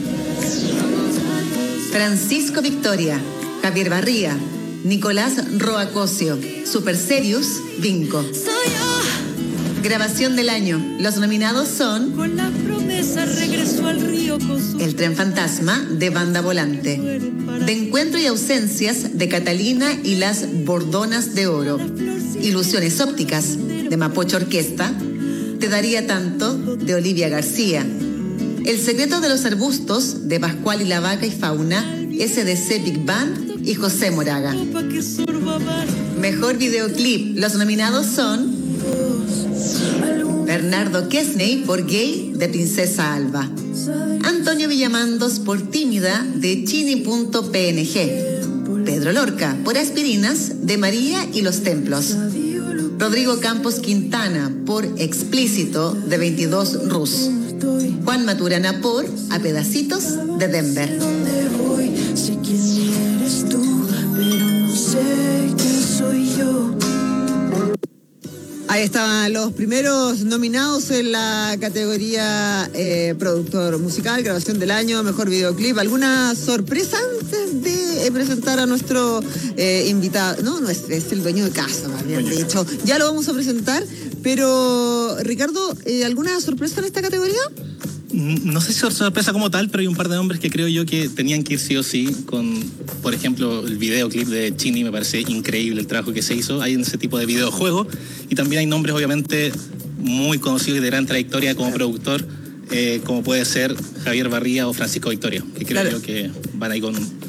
Francisco Victoria, Javier Barría, Nicolás Roacosio, Super Serious, Vinco. Grabación del año. Los nominados son Con la promesa regresó al río con su... El Tren Fantasma, de Banda Volante. De Encuentro y Ausencias, de Catalina y las Bordonas de Oro. Ilusiones Ópticas, de Mapocho Orquesta. Te daría tanto, de Olivia García. El Secreto de los Arbustos, de Pascual y la Vaca y Fauna, SDC Big Band y José Moraga. Mejor videoclip. Los nominados son Bernardo Kesney por Gay, de Princesa Alba. Antonio Villamandos por Tímida, de Chini.png. Pedro Lorca por Aspirinas, de María y los Templos. Rodrigo Campos Quintana por Explícito, de 22 Rus. Juan Maturana por A Pedacitos, de Denver. Sé quién eres tú, pero no sé quién soy yo. Ahí estaban los primeros nominados en la categoría productor musical, grabación del año, mejor videoclip. ¿Alguna sorpresa antes de presentar a nuestro invitado? No es el dueño de casa, más bien, de hecho. Ya lo vamos a presentar, pero Ricardo, ¿alguna sorpresa en esta categoría? No sé si es sorpresa como tal, pero hay un par de nombres que creo yo que tenían que ir sí o sí con, por ejemplo, el videoclip de Chini. Me parece increíble el trabajo que se hizo. Hay en ese tipo de videojuegos. Y también hay nombres, obviamente, muy conocidos y de gran trayectoria como productor, como puede ser Javier Barría o Francisco Victoria, que creo yo que van ahí con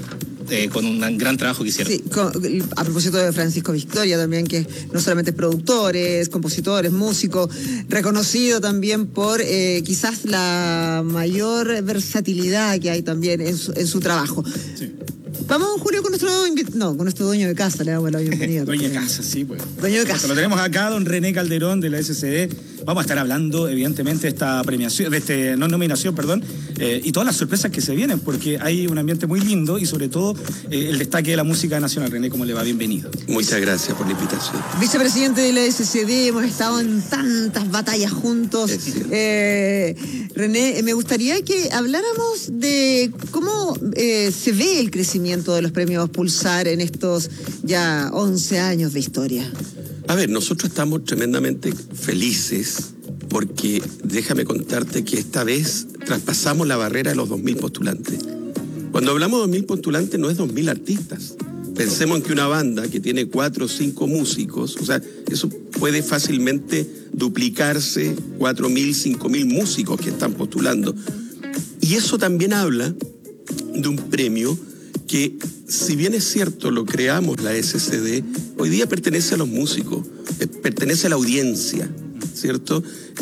con un gran trabajo que hicieron. Sí, a propósito de Francisco Victoria también, que no solamente es productor, es compositor, es músico, reconocido también por quizás la mayor versatilidad que hay también en su trabajo. Sí. Vamos, Julio, con nuestro dueño de casa, le damos la bienvenida. Dueño de casa, sí, pues. Dueño de casa. Lo tenemos acá, don René Calderón, de la SCD. Vamos a estar hablando, evidentemente, de esta premiación, nominación, y todas las sorpresas que se vienen, porque hay un ambiente muy lindo y, sobre todo, el destaque de la música nacional. René, ¿cómo le va? Bienvenido. Muchas gracias por la invitación. Vicepresidente de la SCD, hemos estado en tantas batallas juntos. René, me gustaría que habláramos de cómo se ve el crecimiento de los premios Pulsar en estos ya 11 años de historia. A ver, nosotros estamos tremendamente felices porque déjame contarte que esta vez traspasamos la barrera de los 2.000 postulantes. Cuando hablamos de 2.000 postulantes no es 2.000 artistas. Pensemos en que una banda que tiene 4 o 5 músicos, o sea, eso puede fácilmente duplicarse, 4.000, 5.000 músicos que están postulando. Y eso también habla de un premio que, si bien es cierto, lo creamos la SCD, hoy día pertenece a los músicos, pertenece a la audiencia, ¿cierto?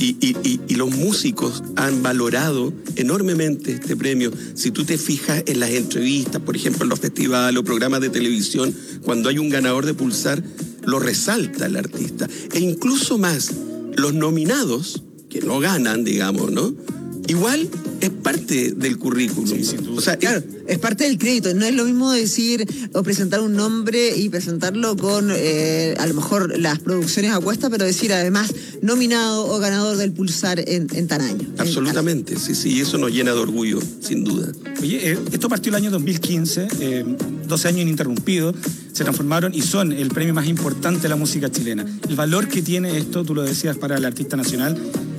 Y los músicos han valorado enormemente este premio. Si tú te fijas en las entrevistas, por ejemplo, en los festivales o programas de televisión, cuando hay un ganador de Pulsar, lo resalta el artista. E incluso más, los nominados, que no ganan, digamos, ¿no? Igual es parte del currículum. Sí, sin duda. O sea, claro, es parte del crédito. No es lo mismo decir o presentar un nombre y presentarlo con a lo mejor las producciones a cuesta, pero decir además nominado o ganador del Pulsar en tal año. Absolutamente, sí, eso nos llena de orgullo, sin duda. Oye, esto partió el año 2015, 12 años ininterrumpidos, se transformaron y son el premio más importante de la música chilena. El valor que tiene esto, tú lo decías, para el artista nacional.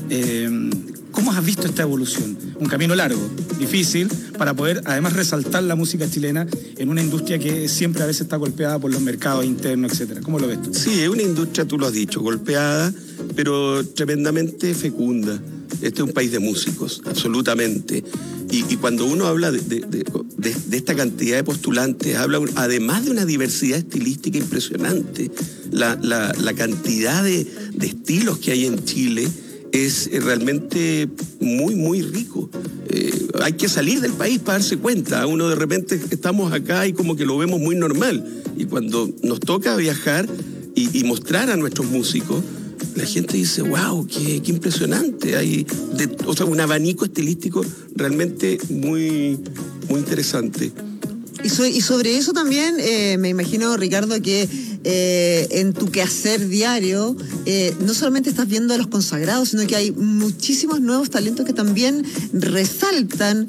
¿Cómo has visto esta evolución? Un camino largo, difícil, para poder además resaltar la música chilena en una industria que siempre a veces está golpeada por los mercados internos, etcétera. ¿Cómo lo ves tú? Sí, es una industria, tú lo has dicho, golpeada, pero tremendamente fecunda. Este es un país de músicos, absolutamente. Y cuando uno habla de esta cantidad de postulantes, habla además de una diversidad estilística impresionante. La cantidad de estilos que hay en Chile es realmente muy, muy rico. Hay que salir del país para darse cuenta. Uno de repente estamos acá y como que lo vemos muy normal. Y cuando nos toca viajar y mostrar a nuestros músicos, la gente dice, wow, qué impresionante. Hay un abanico estilístico realmente muy, muy interesante. Y sobre eso también, me imagino, Ricardo, que en tu quehacer diario, no solamente estás viendo a los consagrados, sino que hay muchísimos nuevos talentos que también resaltan,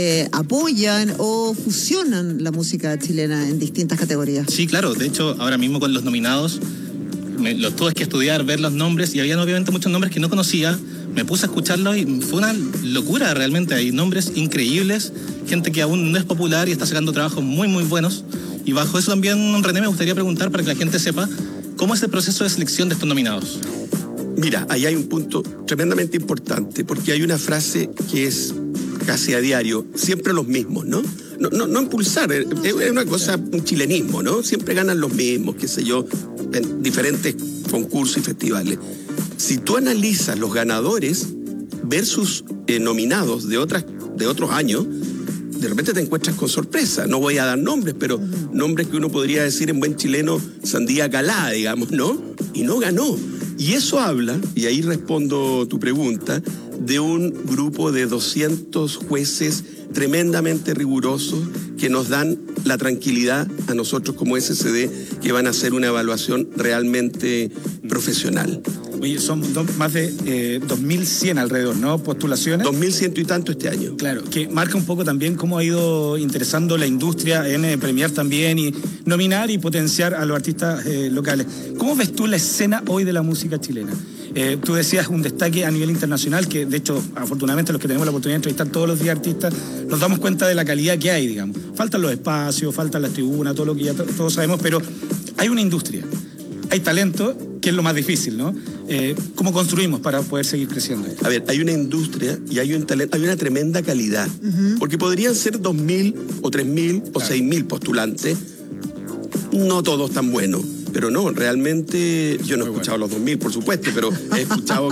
apoyan o fusionan la música chilena en distintas categorías. Sí, claro. De hecho, ahora mismo con los nominados, los tuve que estudiar, ver los nombres, y había obviamente muchos nombres que no conocía. Me puse a escucharlos y fue una locura realmente. Hay nombres increíbles, gente que aún no es popular y está sacando trabajos muy, muy buenos. Y bajo eso también, René, me gustaría preguntar para que la gente sepa cómo es el proceso de selección de estos nominados. Mira, ahí hay un punto tremendamente importante, porque hay una frase que es casi a diario, siempre los mismos, ¿no? No impulsar, es una cosa, un chilenismo, ¿no? Siempre ganan los mismos, qué sé yo, en diferentes concursos y festivales. Si tú analizas los ganadores versus nominados de otros años, de repente te encuentras con sorpresa. No voy a dar nombres, pero nombres que uno podría decir en buen chileno, sandía calada, digamos, ¿no? Y no ganó. Y eso habla, y ahí respondo tu pregunta, de un grupo de 200 jueces tremendamente rigurosos que nos dan la tranquilidad a nosotros como SCD que van a hacer una evaluación realmente profesional. Oye, son más de 2.100 alrededor, ¿no? Postulaciones. 2.100 y tanto este año. Claro, que marca un poco también cómo ha ido interesando la industria en premiar también y nominar y potenciar a los artistas locales. ¿Cómo ves tú la escena hoy de la música chilena? Tú decías un destaque a nivel internacional, que de hecho, afortunadamente, los que tenemos la oportunidad de entrevistar todos los días artistas, nos damos cuenta de la calidad que hay, digamos. Faltan los espacios, faltan las tribunas, todo lo que ya todos sabemos, pero hay una industria. hay talento, que es lo más difícil, ¿no? ¿Cómo construimos para poder seguir creciendo? A ver, hay una industria y hay un talento, hay una tremenda calidad. Porque podrían ser 2.000 o 3.000 o 6.000 postulantes. No todos tan buenos. Pero no, realmente yo no he escuchado los 2.000, por supuesto, pero he escuchado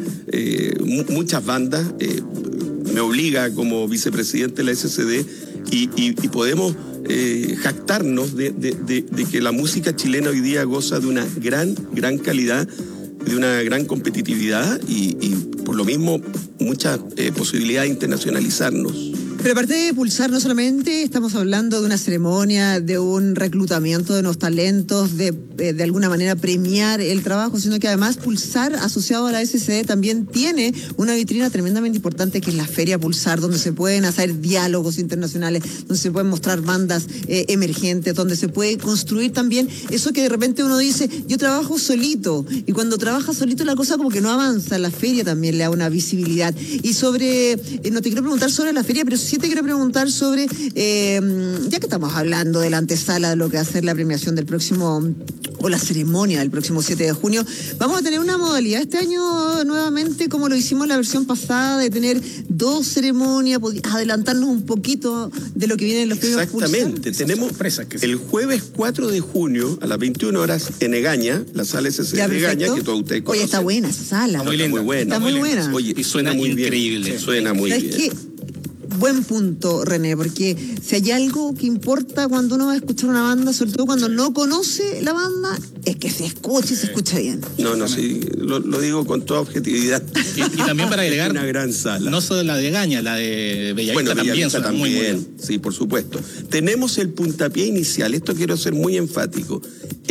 muchas bandas. Me obliga como vicepresidente de la SCD y podemos jactarnos de que la música chilena hoy día goza de una gran calidad, de una gran competitividad y por lo mismo mucha posibilidad de internacionalizarnos. Pero aparte de Pulsar, no solamente estamos hablando de una ceremonia, de un reclutamiento de nuevos talentos, de alguna manera premiar el trabajo, sino que además Pulsar, asociado a la SCD, también tiene una vitrina tremendamente importante que es la Feria Pulsar, donde se pueden hacer diálogos internacionales, donde se pueden mostrar bandas emergentes, donde se puede construir también eso que de repente uno dice, yo trabajo solito, y cuando trabaja solito la cosa como que no avanza. La feria también le da una visibilidad. Y no te quiero preguntar sobre la feria, pero sí te quiero preguntar sobre, ya que estamos hablando de la antesala de lo que va a ser la premiación del próximo, o la ceremonia del próximo 7 de junio, vamos a tener una modalidad este año nuevamente, como lo hicimos en la versión pasada, de tener 2 ceremonias, adelantarnos un poquito de lo que viene en los premios Pulsar. Exactamente, tenemos el jueves 4 de junio a las 21 horas en Egaña, la sala SCD de Egaña, que todos ustedes conocen. Oye, está buena esa sala. Muy buena. Está muy buena. Oye, y suena muy increíble. Bien. Suena muy bien. ¿Sabes qué? Buen punto, René, porque si hay algo que importa cuando uno va a escuchar una banda, sobre todo cuando no conoce la banda, es que se escuche y se escucha bien. No, sí, lo digo con toda objetividad. Y también para agregar, una gran sala. No solo la de Egaña, la de Bellavista también suena muy bien. Sí, por supuesto. Tenemos el puntapié inicial, esto quiero ser muy enfático.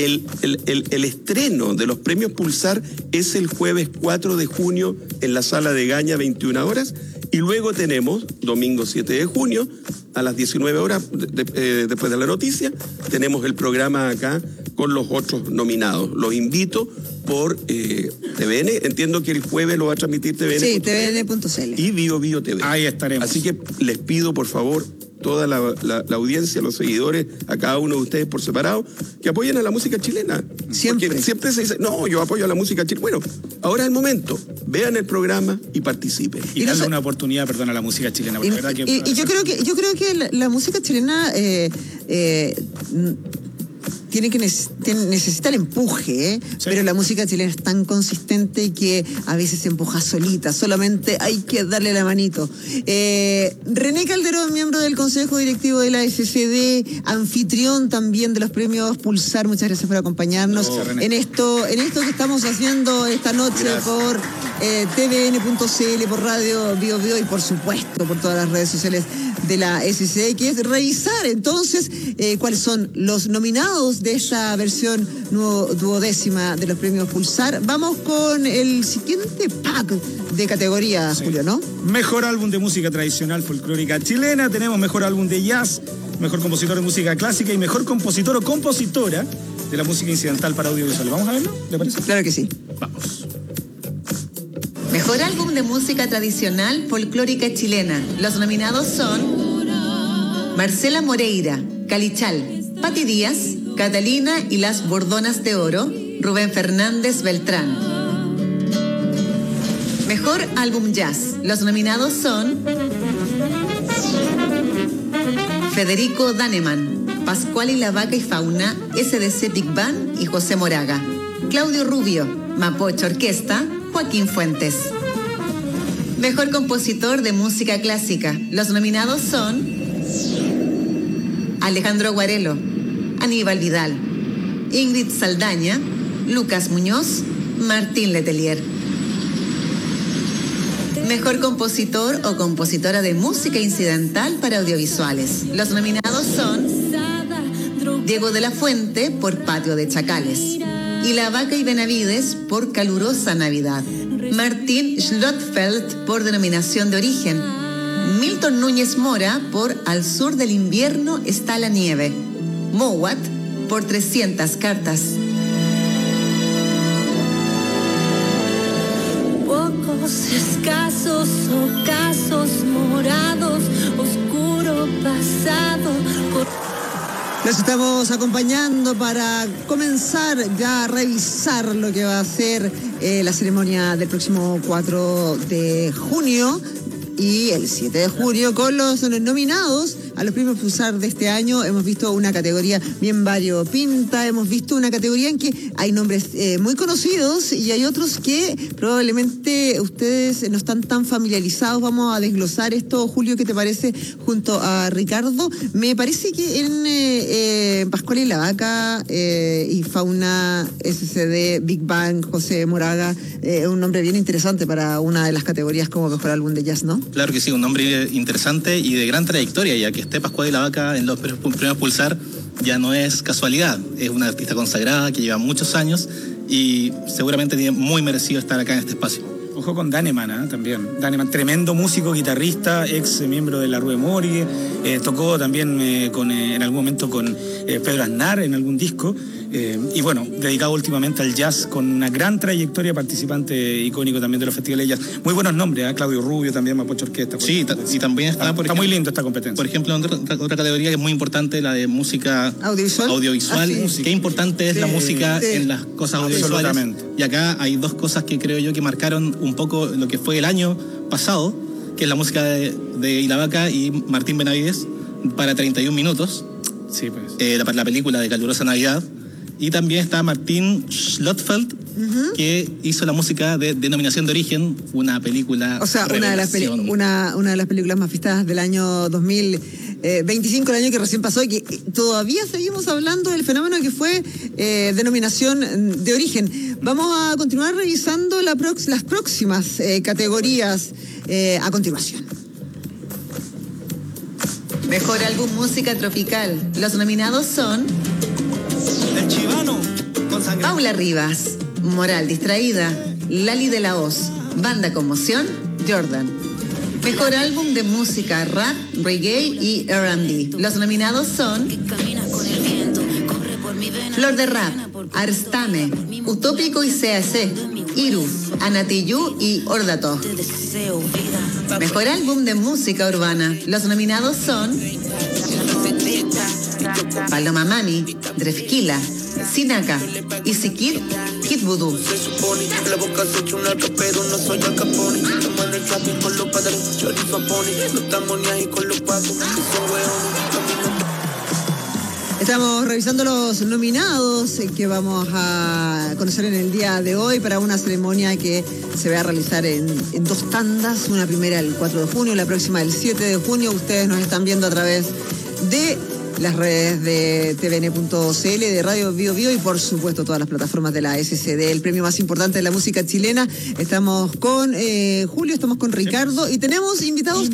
El estreno de los premios Pulsar es el jueves 4 de junio en la sala de Egaña, 21 horas. Y luego tenemos, domingo 7 de junio, a las 19 horas, después de la noticia, tenemos el programa acá con los otros nominados. Los invito por TVN. Entiendo que el jueves lo va a transmitir TVN. Sí, tvn.cl. Y Bio TV. Ahí estaremos. Así que les pido, por favor, toda la audiencia, los seguidores, a cada uno de ustedes por separado, que apoyen a la música chilena. Siempre. Porque siempre se dice, no, yo apoyo a la música chilena. Bueno, ahora es el momento. Vean el programa y participen. Y darle una oportunidad, a la música chilena. Y yo creo que la música chilena necesita el empuje, sí. Pero la música chilena es tan consistente que a veces se empuja solita, solamente hay que darle la manito. René Calderón, miembro del Consejo Directivo de la SCD, anfitrión también de los premios Pulsar, muchas gracias por acompañarnos en esto que estamos haciendo esta noche. Gracias. Por tvn.cl, por Radio Bio Bio y por supuesto por todas las redes sociales de la SCD, que es revisar entonces cuáles son los nominados de esta versión duodécima de los premios Pulsar. Vamos con el siguiente pack de categoría, sí. Julio, ¿no? Mejor álbum de música tradicional folclórica chilena, tenemos mejor álbum de jazz, mejor compositor de música clásica y mejor compositor o compositora de la música incidental para audiovisual. ¿Vamos a verlo? ¿Le parece? Claro que sí. Vamos. Mejor álbum de música tradicional folclórica chilena. Los nominados son Marcela Moreira, Calichal, Pati Díaz, Catalina y las Bordonas de Oro, Rubén Fernández Beltrán. Mejor álbum jazz. Los nominados son Federico Daneman, Pascual y la Vaca y Fauna, SDC Big Band y José Moraga. Claudio Rubio, Mapocho Orquesta, Joaquín Fuentes. Mejor compositor de música clásica. Los nominados son Alejandro Guarelo, Aníbal Vidal, Ingrid Saldaña, Lucas Muñoz, Martín Letelier. Mejor compositor o compositora de música incidental para audiovisuales. Los nominados son Diego de la Fuente por Patio de Chacales y La Vaca y Benavides por Calurosa Navidad. Martín Schlotfeld por Denominación de Origen. Milton Núñez Mora por Al Sur del Invierno está la nieve. Mowat por 300 cartas. Pocos escasos ocasos morados, oscuro pasado. Los estamos acompañando para comenzar ya a revisar lo que va a ser la ceremonia del próximo 4 de junio y el 7 de junio con los nominados a los premios Pulsar de este año. Hemos visto una categoría bien variopinta, hemos visto una categoría en que hay nombres muy conocidos y hay otros que probablemente ustedes no están tan familiarizados. Vamos a desglosar esto, Julio, ¿qué te parece? Junto a Ricardo. Me parece que en Pascual y la Vaca y Fauna, SCD, Big Bang, José Moraga, un nombre bien interesante para una de las categorías como mejor álbum de jazz, ¿no? Claro que sí, un nombre interesante y de gran trayectoria, ya que esté Pascual y la Vaca en los premios Pulsar ya no es casualidad, es una artista consagrada que lleva muchos años y seguramente tiene muy merecido estar acá en este espacio. Ojo con Daneman, también. Daneman, tremendo músico, guitarrista, ex miembro de la Rue Mori, tocó también en algún momento con Pedro Aznar en algún disco, y bueno, dedicado últimamente al jazz con una gran trayectoria, participante icónico también de los festivales de jazz. Muy buenos nombres, Claudio Rubio también, Mapocho Orquesta. Sí, y también está muy lindo esta competencia. Por ejemplo, otra categoría que es muy importante, la de música audiovisual. Sí. Qué importante es la música en las cosas audiovisuales. Y acá hay dos cosas que creo yo que marcaron un poco lo que fue el año pasado, que es la música de La Vaca y Martín Benavides para 31 minutos. Sí, pues. La película de Calurosa Navidad. Y también está Martín Schlotfeld, que hizo la música de Denominación de Origen, una película. O sea, una de las películas más vistas del año 2025, el año que recién pasó, y que todavía seguimos hablando del fenómeno que fue Denominación de Origen. Vamos a continuar revisando las próximas categorías a continuación. Mejor álbum música tropical. Los nominados son El Chivano, Paula Rivas, Moral Distraída, Lali de la Hoz, Banda Conmoción, Jordan. Mejor álbum de música, rap, reggae y R&B. Los nominados son Flor de Rap, Arstame, Utópico y CAC, Iru, Anatillú y Ordato. Mejor álbum de música urbana. Los nominados son Paloma Mami, Drefkila, Sinaka, Isikid, Kid Voodoo. Estamos revisando los nominados que vamos a conocer en el día de hoy para una ceremonia que se va a realizar en dos tandas, una primera el 4 de junio, la próxima el 7 de junio. Ustedes nos están viendo a través de las redes de tvn.cl, de Radio Bio Bio y por supuesto todas las plataformas de la SCD, el premio más importante de la música chilena. Estamos con Julio, estamos con Ricardo y tenemos invitadas.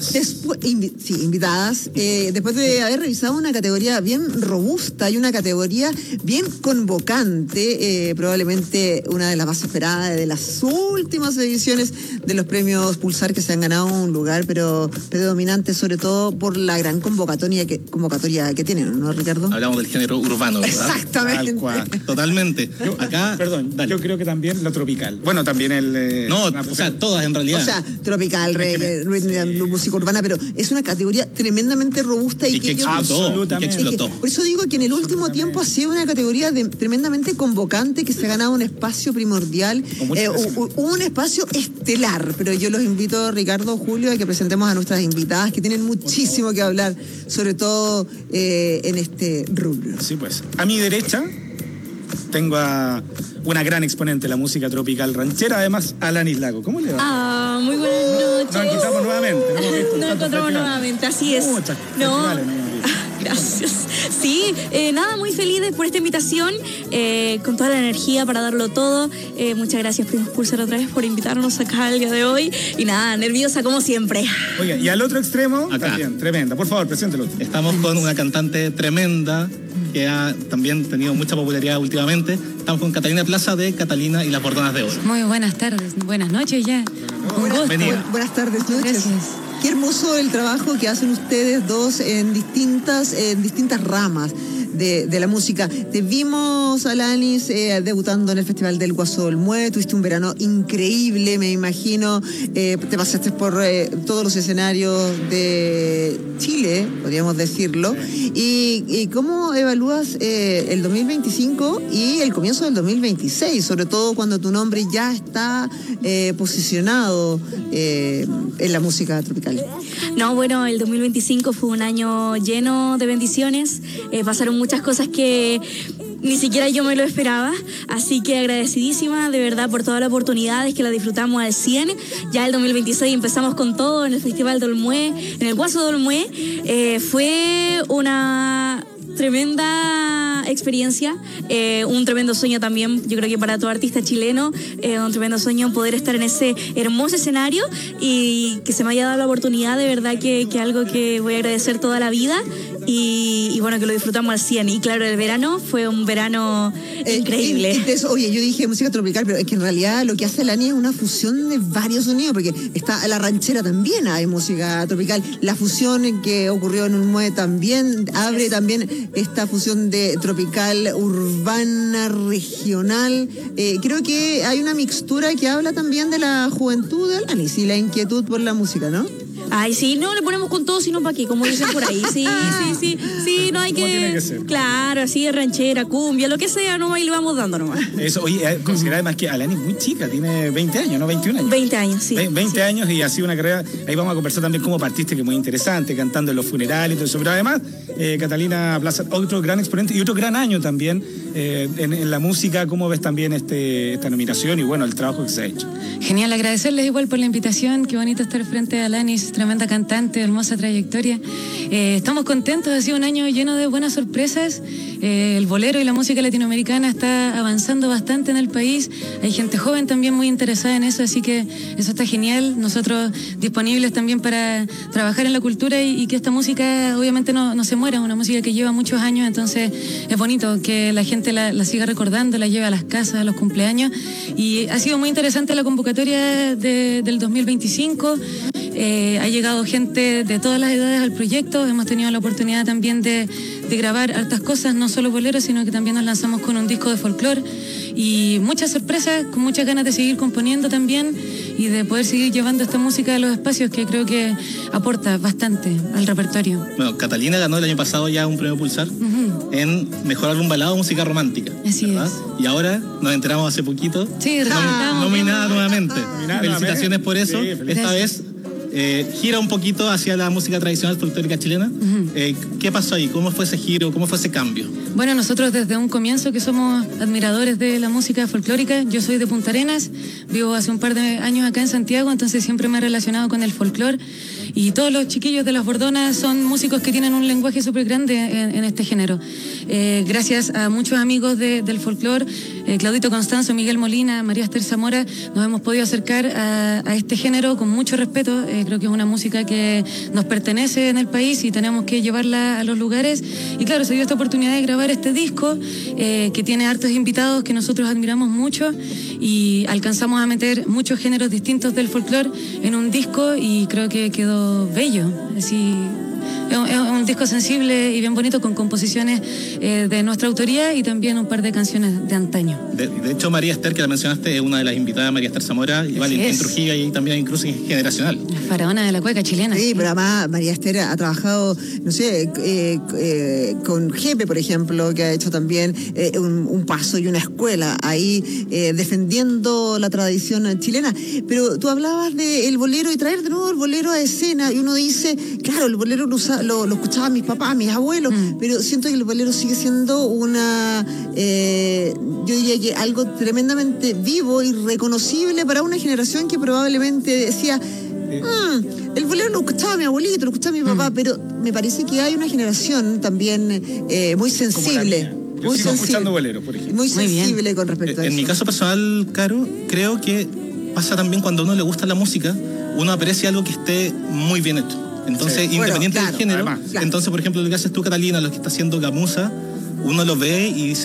Invitadas. Después de haber revisado una categoría bien robusta y una categoría bien convocante, probablemente una de las más esperadas de las últimas ediciones de los premios Pulsar, que se han ganado un lugar, pero predominante sobre todo por la gran convocatoria que tienen, ¿no, Ricardo? Hablamos del género urbano, ¿verdad? Exactamente. Totalmente. Yo creo que también lo tropical. Bueno, también el... todas en realidad. O sea, tropical, reggae, música urbana, pero es una categoría tremendamente robusta y que explotó. Por eso digo que en el último tiempo ha sido una categoría tremendamente convocante, que se ha ganado un espacio primordial, un espacio estelar. Pero yo los invito, Ricardo, Julio, a que presentemos a nuestras invitadas, que tienen muchísimo que hablar, sobre todo en este rubro. Sí, pues. A mi derecha tengo a una gran exponente de la música tropical ranchera, además, Alanis Lago. ¿Cómo le va? Muy buenas noches. Nos encontramos nuevamente. Nos encontramos nuevamente, así es. Gracias. Sí, nada, muy feliz por esta invitación, con toda la energía para darlo todo. Muchas gracias, Primos Pulsar, otra vez por invitarnos acá el día de hoy. Y nada, nerviosa como siempre. Oiga, y al otro extremo, acá. También, tremenda. Por favor, preséntelo. Estamos con una cantante tremenda que ha también tenido mucha popularidad últimamente. Estamos con Catalina Plaza de Catalina y las Bordonas de Oro. Muy buenas tardes, buenas noches ya. Buenas tardes, noches. Gracias. Qué hermoso el trabajo que hacen ustedes dos en distintas ramas. de la música. Te vimos, Alanis, debutando en el Festival del Guasó Olmué. Tuviste un verano increíble, me imagino. Te pasaste por todos los escenarios de Chile, podríamos decirlo. ¿Y cómo evalúas el 2025 y el comienzo del 2026? Sobre todo cuando tu nombre ya está posicionado en la música tropical. No, bueno, el 2025 fue un año lleno de bendiciones. Pasaron muchas cosas que ni siquiera yo me lo esperaba, así que agradecidísima de verdad por todas las oportunidades, que la disfrutamos al 100. Ya el 2026 empezamos con todo en el Festival de Olmué, en el Guasó de Olmué. Fue una tremenda experiencia, un tremendo sueño también, yo creo que para todo artista chileno, un tremendo sueño poder estar en ese hermoso escenario y que se me haya dado la oportunidad, de verdad que algo que voy a agradecer toda la vida y bueno, que lo disfrutamos al 100. Y claro, el verano fue un verano increíble. Oye, yo dije música tropical, pero es que en realidad lo que hace Lani es una fusión de varios sonidos, porque está la ranchera también, hay música tropical, la fusión que ocurrió en Olmué también abre también esta fusión de tropical, urbana, regional. Creo que hay una mixtura que habla también de la juventud de Alanis y la inquietud por la música, ¿no? Ay, sí, no le ponemos con todo, sino para qué, como dicen por ahí. Sí, no hay que... Tiene que ser. Claro, así de ranchera, cumbia, lo que sea, nomás y le vamos dando nomás. Eso, oye, considera además que Alanis es muy chica, tiene 20 años, ¿no? 21 años. 20 años, sí. 20 años y ha sido una carrera, ahí vamos a conversar también cómo partiste, que es muy interesante, cantando en los funerales y todo eso. Pero además, Catalina Plaza, otro gran exponente y otro gran año también en la música. ¿Cómo ves también esta nominación y bueno, el trabajo que se ha hecho? Genial, agradecerles igual por la invitación, qué bonito estar frente a Alanis, tremenda cantante, hermosa trayectoria. Estamos contentos, ha sido un año lleno de buenas sorpresas. El bolero y la música latinoamericana está avanzando bastante en el país. Hay gente joven también muy interesada en eso, así que eso está genial. Nosotros disponibles también para trabajar en la cultura y que esta música obviamente no se muera, una música que lleva muchos años, entonces es bonito que la gente la siga recordando, la lleve a las casas, a los cumpleaños. Y ha sido muy interesante la convocatoria del 2025. Ha llegado gente de todas las edades al proyecto, hemos tenido la oportunidad también de grabar hartas cosas, no solo boleros, sino que también nos lanzamos con un disco de folclore y muchas sorpresas, con muchas ganas de seguir componiendo también y de poder seguir llevando esta música a los espacios, que creo que aporta bastante al repertorio. Bueno, Catalina ganó el año pasado ya un premio Pulsar en Mejor Álbum Balado, Música Romántica. Así ¿verdad? es. Y ahora nos enteramos hace poquito. Sí, nominada nuevamente. Felicitaciones por eso. Sí, esta vez gira un poquito hacia la música tradicional folclórica chilena. ¿Qué pasó ahí? ¿Cómo fue ese giro? ¿Cómo fue ese cambio? Bueno, nosotros desde un comienzo que somos admiradores de la música folclórica. Yo soy de Punta Arenas, vivo hace un par de años acá en Santiago, entonces siempre me he relacionado con el folclore. Y todos los chiquillos de Las Bordonas son músicos que tienen un lenguaje súper grande en este género. Gracias a muchos amigos del folclore, Claudito Constanzo, Miguel Molina, María Esther Zamora, nos hemos podido acercar a este género con mucho respeto. Creo que es una música que nos pertenece en el país y tenemos que llevarla a los lugares. Y claro, se dio esta oportunidad de grabar este disco que tiene hartos invitados que nosotros admiramos mucho y alcanzamos a meter muchos géneros distintos del folclore en un disco y creo que quedó bello, así. Es un disco sensible y bien bonito con composiciones de nuestra autoría y también un par de canciones de antaño. De hecho, María Esther, que la mencionaste, es una de las invitadas, María Esther Zamora, y Valentín Trujillo, y también incluso generacional. La faraona de la cueca chilena. Sí, pero además María Esther ha trabajado, no sé, con Jepe, por ejemplo, que ha hecho también un paso y una escuela ahí defendiendo la tradición chilena. Pero tú hablabas del bolero y traer de nuevo el bolero a escena y uno dice, claro, el bolero lo escuchaban mis papás, mis abuelos, pero siento que el bolero sigue siendo una, yo diría que algo tremendamente vivo y reconocible para una generación que probablemente decía, el bolero lo escuchaba mi abuelito, lo escuchaba mi papá, pero me parece que hay una generación también muy sensible. Yo sigo escuchando boleros, por ejemplo. Muy sensible con respecto a eso. En mi caso personal, Caro, creo que pasa también cuando a uno le gusta la música, uno aprecia algo que esté muy bien hecho. Entonces, independiente del género, entonces, por ejemplo, lo que haces tú, Catalina, lo que está haciendo Gamuza, uno lo ve y dice,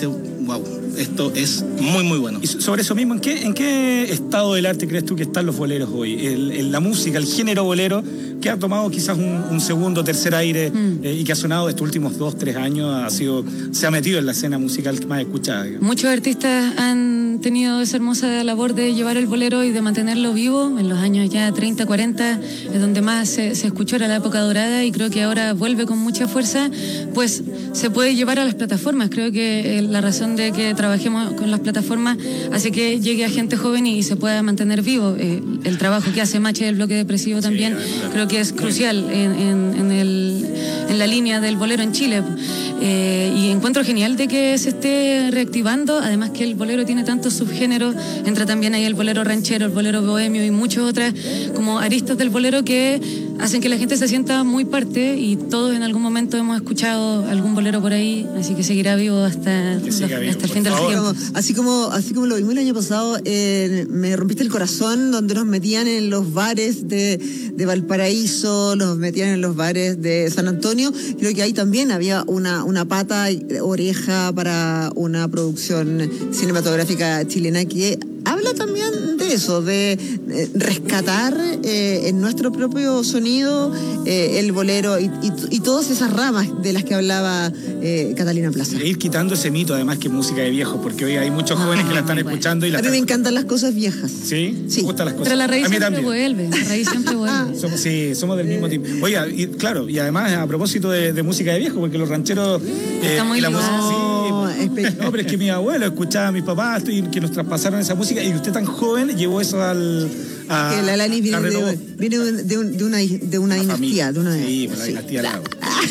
wow, esto es muy, muy bueno. Y sobre eso mismo, ¿en qué estado del arte crees tú que están los boleros hoy? La música, el género bolero, que ha tomado quizás un segundo, tercer aire y que ha sonado estos últimos 2-3 años, se ha metido en la escena musical más escuchada. Muchos artistas han tenido esa hermosa labor de llevar el bolero y de mantenerlo vivo. En los años ya 30, 40, es donde más se escuchó, era la época dorada, y creo que ahora vuelve con mucha fuerza, pues se puede llevar a las plataformas. Creo que la razón de que trabajemos con las plataformas hace que llegue a gente joven y se pueda mantener vivo. El trabajo que hace Mache del Bloque Depresivo también creo que es crucial en la línea del bolero en Chile. Y encuentro genial de que se esté reactivando, además que el bolero tiene tantos subgéneros, entra también ahí el bolero ranchero, el bolero bohemio y muchas otras como aristas del bolero que hacen que la gente se sienta muy parte, y todos en algún momento hemos escuchado algún bolero por ahí, así que seguirá vivo hasta el fin del tiempo. Así como lo vimos el año pasado, Me rompiste el corazón, donde nos metían en los bares de Valparaíso, nos metían en los bares de San Antonio. Creo que ahí también había una pata y oreja para una producción cinematográfica chilena que habla también de eso, de rescatar en nuestro propio sonido el bolero y todas esas ramas de las que hablaba Catalina Plaza. E ir quitando ese mito, además, que es música de viejos, porque hoy hay muchos jóvenes que la están escuchando. Y a mí me encantan las cosas viejas. ¿Sí? Me gustan las cosas. Pero la raíz a mí siempre también. vuelve. La raíz siempre vuelve. Somos del mismo tipo. Oiga, claro, y además a propósito de música de viejos, porque los rancheros está muy la música, no, pero es que mi abuelo escuchaba a mis papás y que nos traspasaron esa música, y usted tan joven llevó eso que la Lani viene de una dinastía. Sí, la dinastía Lago.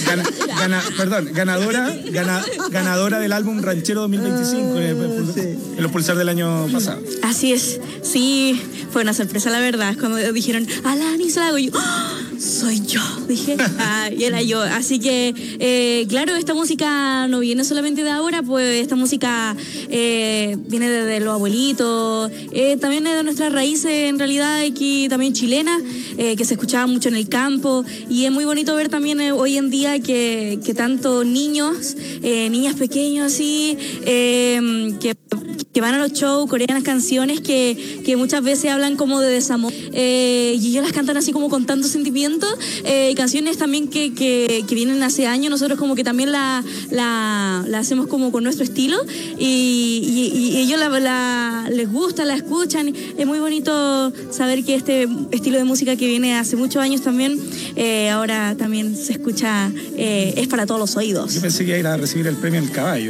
Ganadora del álbum Ranchero 2025 en los Pulsar del año pasado. Así es, sí, fue una sorpresa, la verdad, cuando dijeron Alanis Lago, y yo, soy yo, dije, y era yo. Así que, claro, esta música no viene solamente de ahora, pues esta música viene de los abuelitos, también es de nuestras raíces, en realidad, aquí también chilena, que se escuchaba mucho en el campo, y es muy bonito ver también hoy en día que tanto niños, niñas pequeños así, que van a los shows, corean las canciones que muchas veces hablan como de desamor, y ellos las cantan así como con tanto sentimiento, y canciones también que vienen hace años, nosotros como que también la hacemos como con nuestro estilo, y ellos les gusta, la escuchan. Es muy bonito saber que este estilo de música que viene hace muchos años también, ahora también se escucha, es para todos los oídos. Yo pensé que iba a ir a recibir el premio El Caballo.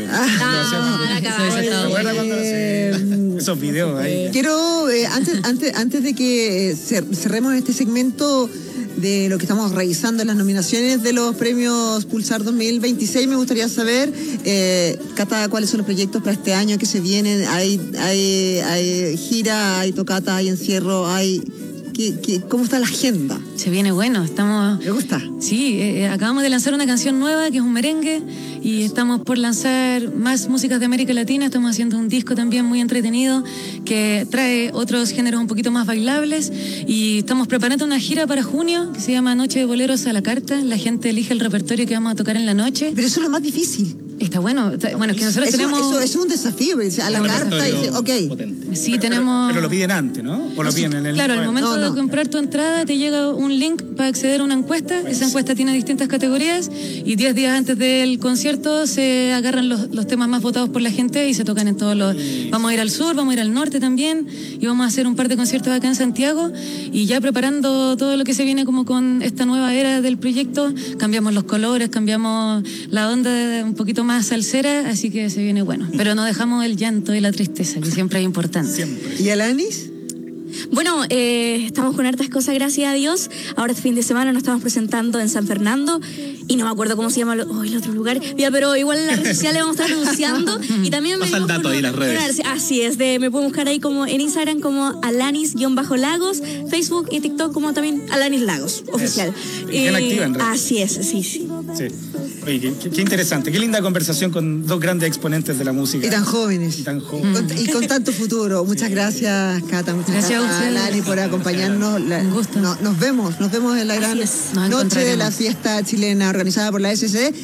Esos videos ahí. Quiero, antes de que cerremos este segmento de lo que estamos revisando en las nominaciones de los premios Pulsar 2026, me gustaría saber, Cata, ¿cuáles son los proyectos para este año que se vienen? ¿Hay gira, hay tocata, hay encierro, ¿cómo está la agenda? Se viene bueno, estamos... ¿Me gusta? Sí, acabamos de lanzar una canción nueva que es un merengue, y estamos por lanzar más músicas de América Latina. Estamos haciendo un disco también muy entretenido que trae otros géneros un poquito más bailables, y estamos preparando una gira para junio que se llama Noche de Boleros a la Carta. La gente elige el repertorio que vamos a tocar en la noche. Pero eso es lo más difícil. Está bueno, es que nosotros tenemos... Eso es un desafío, a la carta y dice, ok. Sí, tenemos... Pero lo piden antes, ¿no? ¿O lo piden en el... Claro, al momento de comprar tu entrada te llega un link para acceder a una encuesta. Esa encuesta tiene distintas categorías, y 10 días antes del concierto se agarran los temas más votados por la gente y se tocan en todos los... Vamos a ir al sur, vamos a ir al norte también, y vamos a hacer un par de conciertos acá en Santiago, y ya preparando todo lo que se viene como con esta nueva era del proyecto. Cambiamos los colores, cambiamos la onda un poquito más salsera, así que se viene bueno. Pero no dejamos el llanto y la tristeza, que siempre es importante. Siempre. ¿Y Alanis? Bueno, estamos con hartas cosas, gracias a Dios. Ahora este fin de semana nos estamos presentando en San Fernando, y no me acuerdo cómo se llama el otro lugar, ya, pero igual en las redes sociales vamos a estar anunciando. Y también pasa el dato ahí en las redes. Así es, me pueden buscar ahí como en Instagram como Alanis-Lagos, Facebook y TikTok como también Alanis Lagos, oficial. Bien activa en redes. Así es, sí. Oye, qué interesante, qué linda conversación con dos grandes exponentes de la música. Y tan jóvenes. Y con tanto futuro. Muchas gracias, Cata. Muchas gracias a Lani por acompañarnos. Un gusto. Nos vemos en la gran noche de la fiesta chilena organizada por la SCD.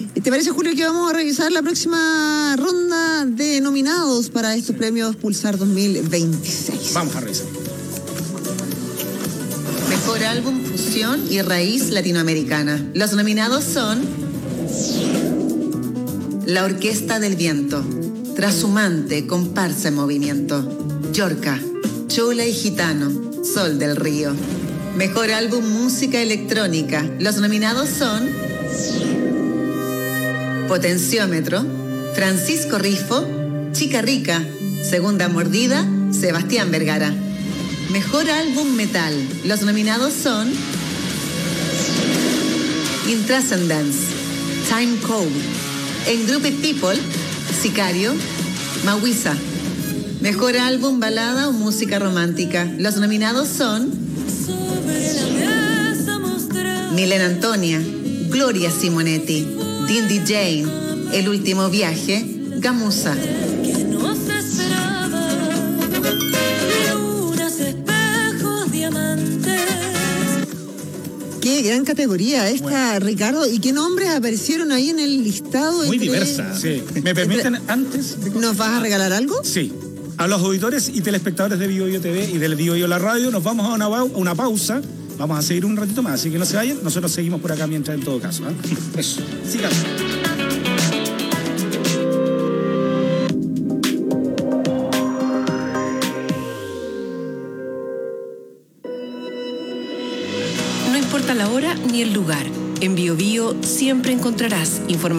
¿Y te parece, Julio, que vamos a revisar la próxima ronda de nominados para estos premios Pulsar 2026? Vamos a revisar. Mejor álbum fusión y raíz latinoamericana. Los nominados son La Orquesta del Viento, Trashumante, Comparsa en Movimiento, Yorca, Chola y Gitano, Sol del Río. Mejor álbum música electrónica. Los nominados son Potenciómetro, Francisco Rifo, Chica Rica, Segunda Mordida, Sebastián Vergara. Mejor álbum metal. Los nominados son In Transcendence, Time Code, Engrupe People, Sicario, Mawisa. Mejor álbum balada o música romántica. Los nominados son Milena Antonia, Gloria Simonetti, Dindy Jane, El Último Viaje, Gamuza. Qué gran categoría esta, Ricardo. ¿Y qué nombres aparecieron ahí en el listado? Muy diversa. Sí. ¿Me permiten antes? ¿Nos vas a regalar algo? Sí. A los auditores y telespectadores de BioBio TV y del BioBio La Radio, nos vamos a una pausa. Vamos a seguir un ratito más, así que no se vayan. Nosotros seguimos por acá mientras, en todo caso. Eso. Sigamos. No importa la hora ni el lugar. En BioBio siempre encontrarás información